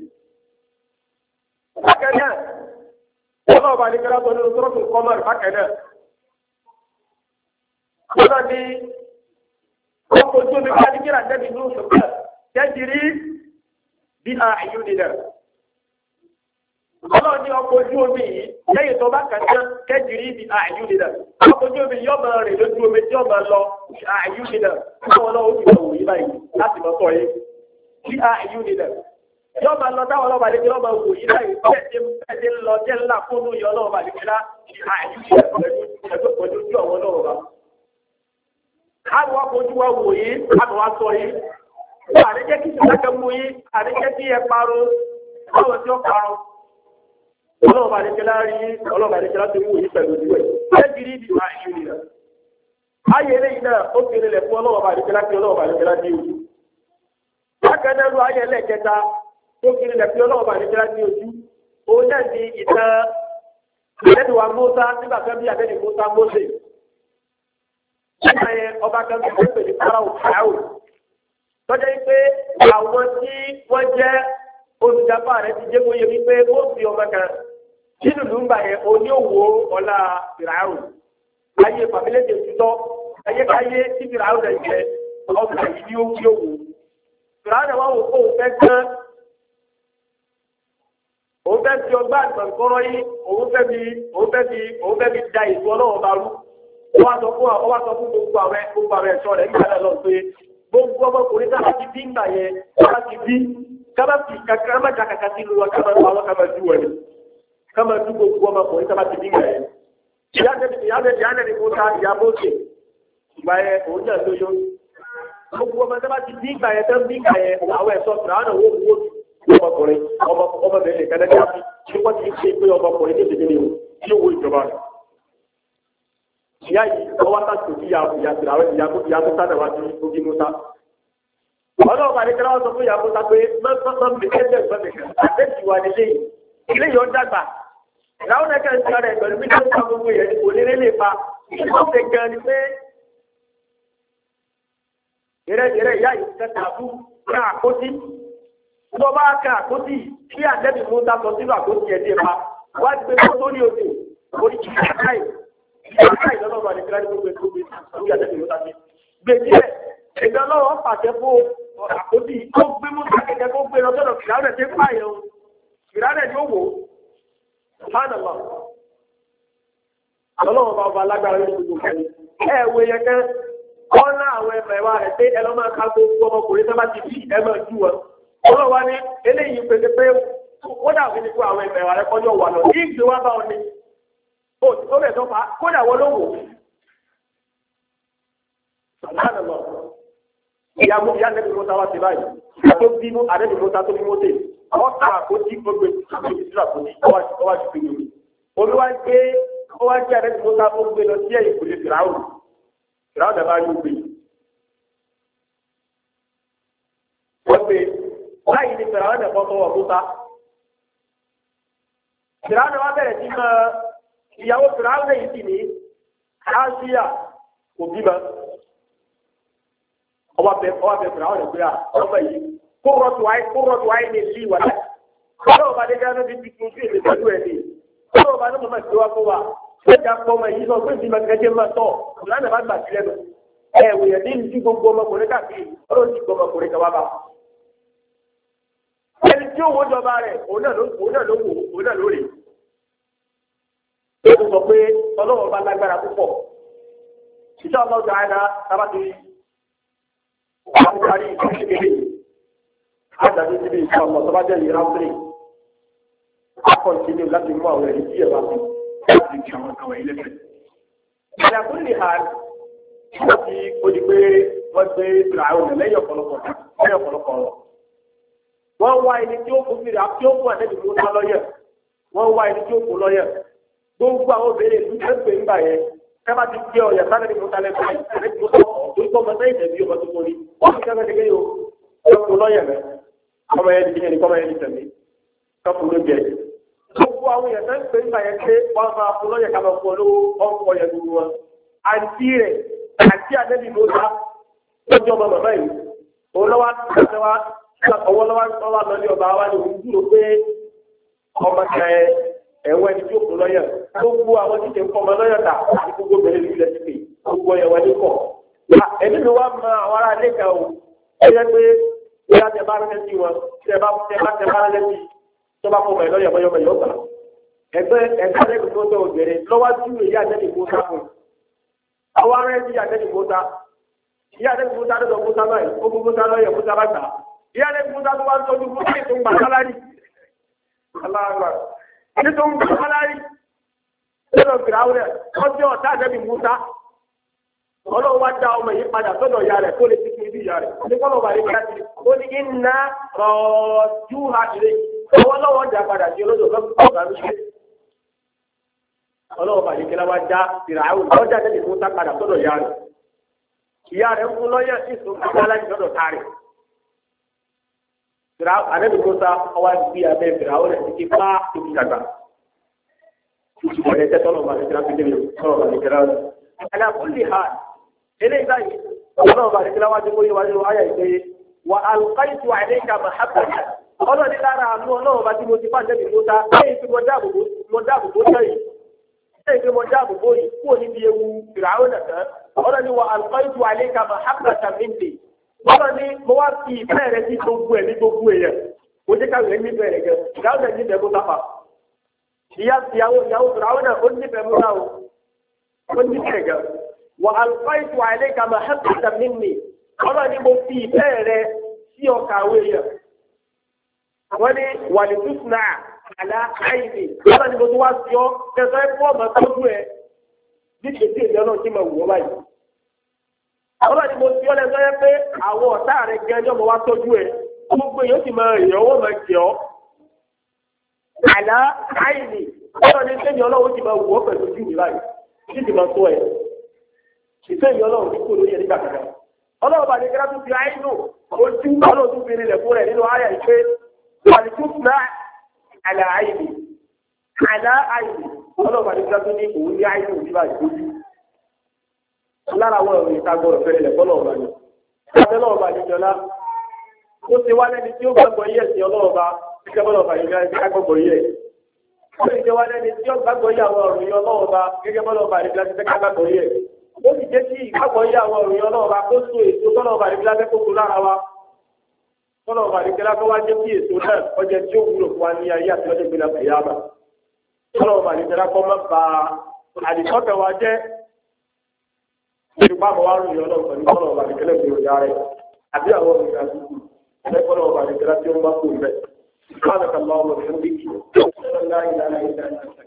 Bákan náà ọlọ́wọ́ bá ní kẹ́lá tó nínú sọ́rọ́tù kọ́mọ̀ bákan náà. Ọlọ́ ní ọkọ̀ ojú omi ká ní kíra nẹ́bí ní oṣù kan jẹ́jìrí bí ààyè nìyà. Ọlọ́ ní ọkọ̀ ojú omi yìí lẹ́yìn tó bá kàn án kẹ́jìrí bí ààyè nìyà. Ọkọ̀ ojú omi yóò máa rìn lójú omi tí ó máa lọ ààyè nìyà. Táwọn náà ó ti lọ wòye báyìí láti lọ sọ yìí. Bí ààyè nìyà. Yóò máa lọ táwọn ọlọ́ba àdéjọ́ máa wòye báyìí bẹ́ẹ̀ ti lọ jẹ́ ńlá fóònù yọ ọlọ́ba àdéjọ́ lá ààyè nìyà pẹ̀lú ojú àwọn ọlọ́ba. Káwọn ọkọ̀ ojú wa wòye káwọn wa sọ yìí. Àdéjẹ́ kí ìṣẹ̀lẹ̀ mú yìí àdéjẹ́ kí ẹ parun báwo tí ó parun. Ọlọ́ba àdéjọ́lá rí ọlọ́ba àdéjọ́lá ti wù yí pẹ̀lú ojú ẹ̀. Ṣẹ́gìrì ìdìbò àìyí nìyà. Ayé eléyìí náà ó kéré lẹ̀ fún ọlọ́ba àdéjọ́lá tí ọlọ́ba àdéjọ́lá ní ojú. Bákan náà ló ayé ẹlẹ́kẹta ó kéré lẹ̀ fún ọlọ́ba àdéjọ́lá ní ojú. Òun náà ní ìtàn àdẹ́dùwà Mùsá nígbà kan bí àdẹ́dù Mùsá Mósè. Nígbà yẹn ọba kan bí wọ́n pè ní Fáráò. Tọ́jà yìí pé àwọn tí wọ́n jẹ́ olùjábá rẹ̀ ti jẹ́ kó yẹ wípé ó fi ọmọ kan nínú lùmbà yẹn oní òwò ọlá Fáráò ayé fàmílẹ́tì òtítọ́ ayékáyé tí Fáráò rẹ̀ jẹ ọgbà yìí ní owó yòówù Fáráò rẹ̀ wá wò kó òun fẹ́ gán òun fẹ́ fi ọgbà àgbàǹkọ́rọ́ yìí òun fẹ́ fi da ètò ọlọ́wọ́ bá rú ó wá sọ fún gbogbo àwọn ẹ̀ṣọ́ rẹ̀ nígbà náà lọ pé gbogbo ọmọkùnrin tá a ti bí ńgbà yẹn tá a ti bí kábàtì kàkàkà sí lu wa kábà du gbogbo ọmọkùnrin tá a ti bí ńgbà yẹn. Ìyá nẹ́ni kó ta ìyá Mósè ìgbà yẹn òun náà lóyó. Gbogbo ọmọ tá a ti bí ńgbà yẹn tó ń bí ńgbà yẹn àwọn ẹ̀ṣọ́ Fáráò náà wó ọmọkùnrin ọmọbìnrin nìkan lẹ́yìn àti tí wọ́n ti ṣe pé ọmọkùnrin tó ti dé ní o tí ó wo ìjọba rẹ̀. Ìyá yìí ọwọ́ àtàkùn sí ìyá Mùsá náà wá sí ojú Mùsá. Ọlọ́run bá ní kí wọ́n sọ fún ìyá Mùsá pé mọ́tò mi kẹ́lẹ́ ìgbọ́n nìkan àtẹ́sí wa nílé yìí. Ilé yìí ó dàgbà. Ìyàwó náà kẹ́ ń sọ rẹ̀ pẹ̀lú bí wọ́n sọ gbogbo yẹn kò ní lè pa. Ìyàwó fẹ́ gan ni pé ìrẹ́ ìyá yìí kẹta fún ní àkótí. Tó bá ká àkótí kí àtẹ́bí Mùsá sọ sínú àkótí ẹ̀ dé pa. Wá ti pé kó tó ní oṣù orí kìí ìlọ́lọ́wọ́ àdìgbà ní gbogbo ètò ìgbésí àtẹ́bí Mùsá sí. Gbèjì ẹ̀ ìdánlọ́wọ́ pàṣẹ fún àkótí tó gbé Mùsá kẹ̀kẹ́ tó gbé lọ́sọ̀rọ̀ Fìràwọ̀ tẹ́ pààyàn o. Fìràwọ̀ ni ó wò ó. Subhanallah. Ọlọ́wọ́ bá ọba alágbára ní gbogbo kẹ́lí. Wo yẹn kẹ́ ọ́nà àwọn ẹ̀fẹ̀ wa rẹ̀ pé ẹlọ́ máa ká gbogbo ọmọkùnrin tó bá ti bí ẹ̀mọ̀ jù wọn. Ọlọ́wọ́ ní eléyìí pèsè pé kódà òfin ni fún àwọn ẹ̀fẹ̀ wa rẹ̀ kọjọ́ wà lọ. Ní ìgbé wa bá ọ ní. Ó bẹ̀ tó fà á kódà wọ́n ló wò. Subhanallah. Ìyá nẹ́bí Mùsá wá sí báyìí. Ìyá tó bí àdẹ́bí Mùsá tó bí Mósè. Ọ̀sà àkójí gbogbo ìṣúra àkójí ọwá ti gbé yòó. Olúwa gbé àdẹ́bí Mùsá tó gbé lọ sí ẹ̀yìn kò lè Fìràwọ̀. Fìràwọ̀ dàbá yóò gbé. fẹ̀rẹ̀ àwọn ẹ̀kọ́ tó wọ̀ Musa. Fẹ̀rẹ̀ àwọn wa bẹ̀rẹ̀ sí máa ìyàwó fẹ̀rẹ̀ àwọn èyí sì ní Asia kò bímọ. Ọba bẹ fẹ̀rẹ̀ àwọn ẹ̀gbẹ́ ọmọ yìí kúrọ̀tù wáyé ní ìlú ìwà láti. Ọlọ́run bá dé gánà bí tuntun sí èmi pẹ̀lú ẹ̀ ní. Ọlọ́run bá ní mọ̀mọ́ ìṣòwò fún wa. Ṣéjà pọ̀ ọmọ yìí sọ pé ìdí mẹ́kẹ́jẹ́ máa tọ̀. Ìlànà bá gbà sílẹ̀ nù. Wòye ní ìdí gbogbo ọmọkùnrin káàkiri. Ọlọ́run ti gbọ́ ọmọkùnrin kan wá bá. Ẹni tí ó wo jọba rẹ̀, òun náà ló rè. Ó sọ pé Ọlọ́run bá lágbára púpọ̀. Ìṣẹ́ ọlọ́jà àìlá tábàtì àbúkárí ìkékeré. Àjàdé síbi ìṣẹ́ ọmọ tó bá jẹ́ ìrántí. Akọ̀ǹtínú láti mú àwọn ẹ̀rí tí ẹ̀ bá fi láti fi àwọn ilé fẹ́. Àyàkú lè ha wọ́n ti odi pé wọ́n gbé ìràwọ̀ lẹ́yìn ọ̀pọ̀lọpọ̀ ọ̀rọ̀. Wọ́n wá ẹni tí ó kú fìrà tí ó kú àtẹ́jú tó ná lọ́yẹ̀. Wọ́n wá ẹni tí ó kú lọ́yẹ̀. Gbogbo àwọn obìnrin ìlú tẹ́ pé ńgbà yẹn. Ẹ bá ti gbé ọ̀yà sáré ní mọ́tà lẹ́kọ̀ọ́ àìsàn tó tó tó mọ́tà ìtẹ̀bí ọmọ tó torí. Wọ́n ti kẹ́kẹ́ dégé yóò kú lọ́yẹ̀ rẹ̀. Ọmọ yẹn ti ní kọ́mọ yẹn ti tẹ̀lé. Kọ́kù ló jẹ. Gbogbo àwọn èèyàn tó ń pè ńgbà yẹn pé wọ́n máa fún lọ́yẹ̀ ká máa fún ọ lówó ọkọ̀ yẹn gbogbo wọn. Àǹtí rẹ̀ àti àdébì mọ́tà lọ́jọ́ ọmọ màmá yìí. Òun lọ́wọ́ ọwọ́ lọ́wọ́ lọ́lé ọba wa ni òun dúró pé ọmọ kẹ ẹ̀wọ̀n ẹni tí ó kún lọ́yẹ̀ gbogbo àwọn tí kò ń kọ́mọ lọ́yẹ̀ ta àti gbogbo bẹ̀rẹ̀ ìlú lẹ́sí pé gbogbo ẹ̀wọ̀n ẹni kọ̀. ẹ̀mí mi wá mọ àwọn ará ilé kan o ẹ yẹ pé bóyá tẹ bá rẹ́ sí wọn tẹ bá rẹ́ sí tó bá fọmọ ẹ̀ lọ́yẹ̀ bọ́yọ̀ bẹ̀ yọ̀ gbà. ẹgbẹ́ rẹ̀ tó tẹ òbẹ̀rẹ̀ lọ́wọ́ tí èyí àtẹ́lẹ̀ ìmúta fún àwọn ará ẹ̀sìn àtẹ́lẹ̀ ìmúta ìyá àtẹ́lẹ̀ ìmúta lọ́dọ̀ ìmúta báyìí ó gbogbo ta lọ́yẹ̀ ìmúta bá gbà ìyá rẹ̀ fún dájú wá ń tọ́jú fún kí tó ń gbà sálárì. Aláàgbà. Kí tó ń gbà sálárì. Lọ́dọ̀ Fìràwọ̀ rẹ̀, wọ́n jẹ́ ọ̀tá àjẹ́bí Musa. Ọlọ́run wá dá ọmọ yìí padà sọ́dọ̀ ìyá rẹ̀ kó lè ti fi ibi ìyá rẹ̀. Ní kọ́lọ̀ wà ní kíláàsì. Ó ní iná rọ̀jú àdìrẹ. Ọwọ́ lọ́wọ́ jà padà sí olódò lọ́gbàá Ọlọ́run bá ní kíláà wá dá Fìràwọ̀ lọ́jà àjẹ́bí Musa padà sọ́dọ̀ ìyá rẹ̀. Ìyá rẹ̀ ń fún lọ́yẹ̀ sí ìsòkè Anabi Musa awa bi abẹ Firawo rẹ títí pa tóbi dàgbà. Ìṣùgbọ́n ẹ̀jẹ̀ tọ́lọ̀ bá nìkẹ́ra fi délé tọ́lọ̀ bá nìkẹ́ra rẹ̀. Àlà kúlì ha eléyìí báyìí tọ́lọ̀ bá nìkẹ́ra wájú kó yẹ wájú ayà ìgbé wa alqaitu alayka mahabbatan. Ọlọ́ọ̀ni lára àánú ọlọ́run bá tí mo ti fà Anabi Musa lẹ́yìn tí mo dáàbò bó sẹ́yìn. Lẹ́yìn tí mo dáàbò bó yìí kúrò níbi ewu Firawo nàkàn. Ọlọ́ọ̀ni wa alqaitu alayka mahabbatan minni. Bọ́lá ní mo wá fi ìfẹ́ rẹ sí gbogbo ẹ̀ ní gbogbo èèyàn. Mo jẹ́ káwé nífẹ̀ẹ́ rẹ̀ gẹ̀. Ìyáwó náà nífẹ̀ẹ́ mú sáfà. Ìyàwó Fìràwọ́ náà ó nífẹ̀ẹ́ mú náà o. Ó nífẹ̀ẹ́ gẹ̀. Wà alqaitu alayka mahabbatan minni. Bọ́lá ní mo fi ìfẹ́ rẹ sí ọkà àwọn èèyàn. Wọ́n ní wà ní túsùnà àlá àìní. Bọ́lá ní mo tún wá sí ọ kẹsàn-án fún ọmọ tọ́jú ẹ. Bí kèsì èèyàn náà ti máa wù ọ́ báyìí. Àwọn ni mo ti ọ́ lẹ́sọ́ yẹ pé àwọn ọ̀tá rẹ̀ gẹ́ ẹjọ́ mo wá tọ́jú ẹ̀. Gbogbo èèyàn sì máa rìn ọwọ́ máa jẹ ọ́. Àlá àìní. Ọlọ́run ní sẹ́yìn ọlọ́run ti máa wù ọ́ pẹ̀lú ojú mi báyìí. Kí sì máa tó ẹ̀. Ìsẹ́yìn ọlọ́run ní kò lóye nígbà kan. Ọlọ́run bá ní kí wọ́n fi àìnù ojú ọlọ́run tún fi rinlẹ̀ fún rẹ̀ nínú àyà ìpè. Wàlìkúfúnà àlá àìní. Àlá àìní. Ọlọ́run bá ní kí wọ́n ní òun ní àìnù nígbà ìgbójú. Lára àwọn ọ̀rọ̀ ìtagbọ̀rọ̀ fẹ́rẹ̀ lẹ̀kọ́lọ̀ ọ̀bá ni. Ìjọba ọba àdìjọlá, ó ti wá lẹ́ni tí ó gbàgbọ́ yẹ̀ sí ọlọ́ọ̀bá, ìjọba ọba àdìjọlá gbàgbọ́ yẹ̀. Ó ti jẹ́ wá lẹ́ni tí ó gbàgbọ́ yẹ̀ àwọn ọ̀rọ̀ yẹ̀ ọlọ́ọ̀bá, gẹ́gẹ́ bọ́lọ̀ ọba àdìjọlá ti fẹ́ gbàgbọ́ yẹ̀. Ó sì jẹ́ kí ìgbàgbọ́ yẹ̀ àwọn ọ̀rọ̀ yẹ̀ ọlọ́ọ̀bá kó so èso tọ́lọ̀ ọba àdìjọlá fẹ́ kókó lára wa. Tọ́lọ̀ ọba àdìjọlá kó wá jẹ́ kí èso náà ọjọ́ tí ó wúlò fún wa ní ayé àti ọjọ́ ìgbéra pẹ̀yàmà. Tọ́lọ̀ ọba àdìjọlá kó má ba àdìsọ́kẹ̀ wa jẹ́ ìgbà mọ̀ wá ròyìn ọlọ́run pẹ̀lú kọ́nà ọba nìkẹ́lẹ́ fi ròyìn ààrẹ àbí àwọn òròyìn àdúgbò ẹgbẹ́ ọba nìkẹ́lẹ́ tí ó ń bá kó rẹ̀.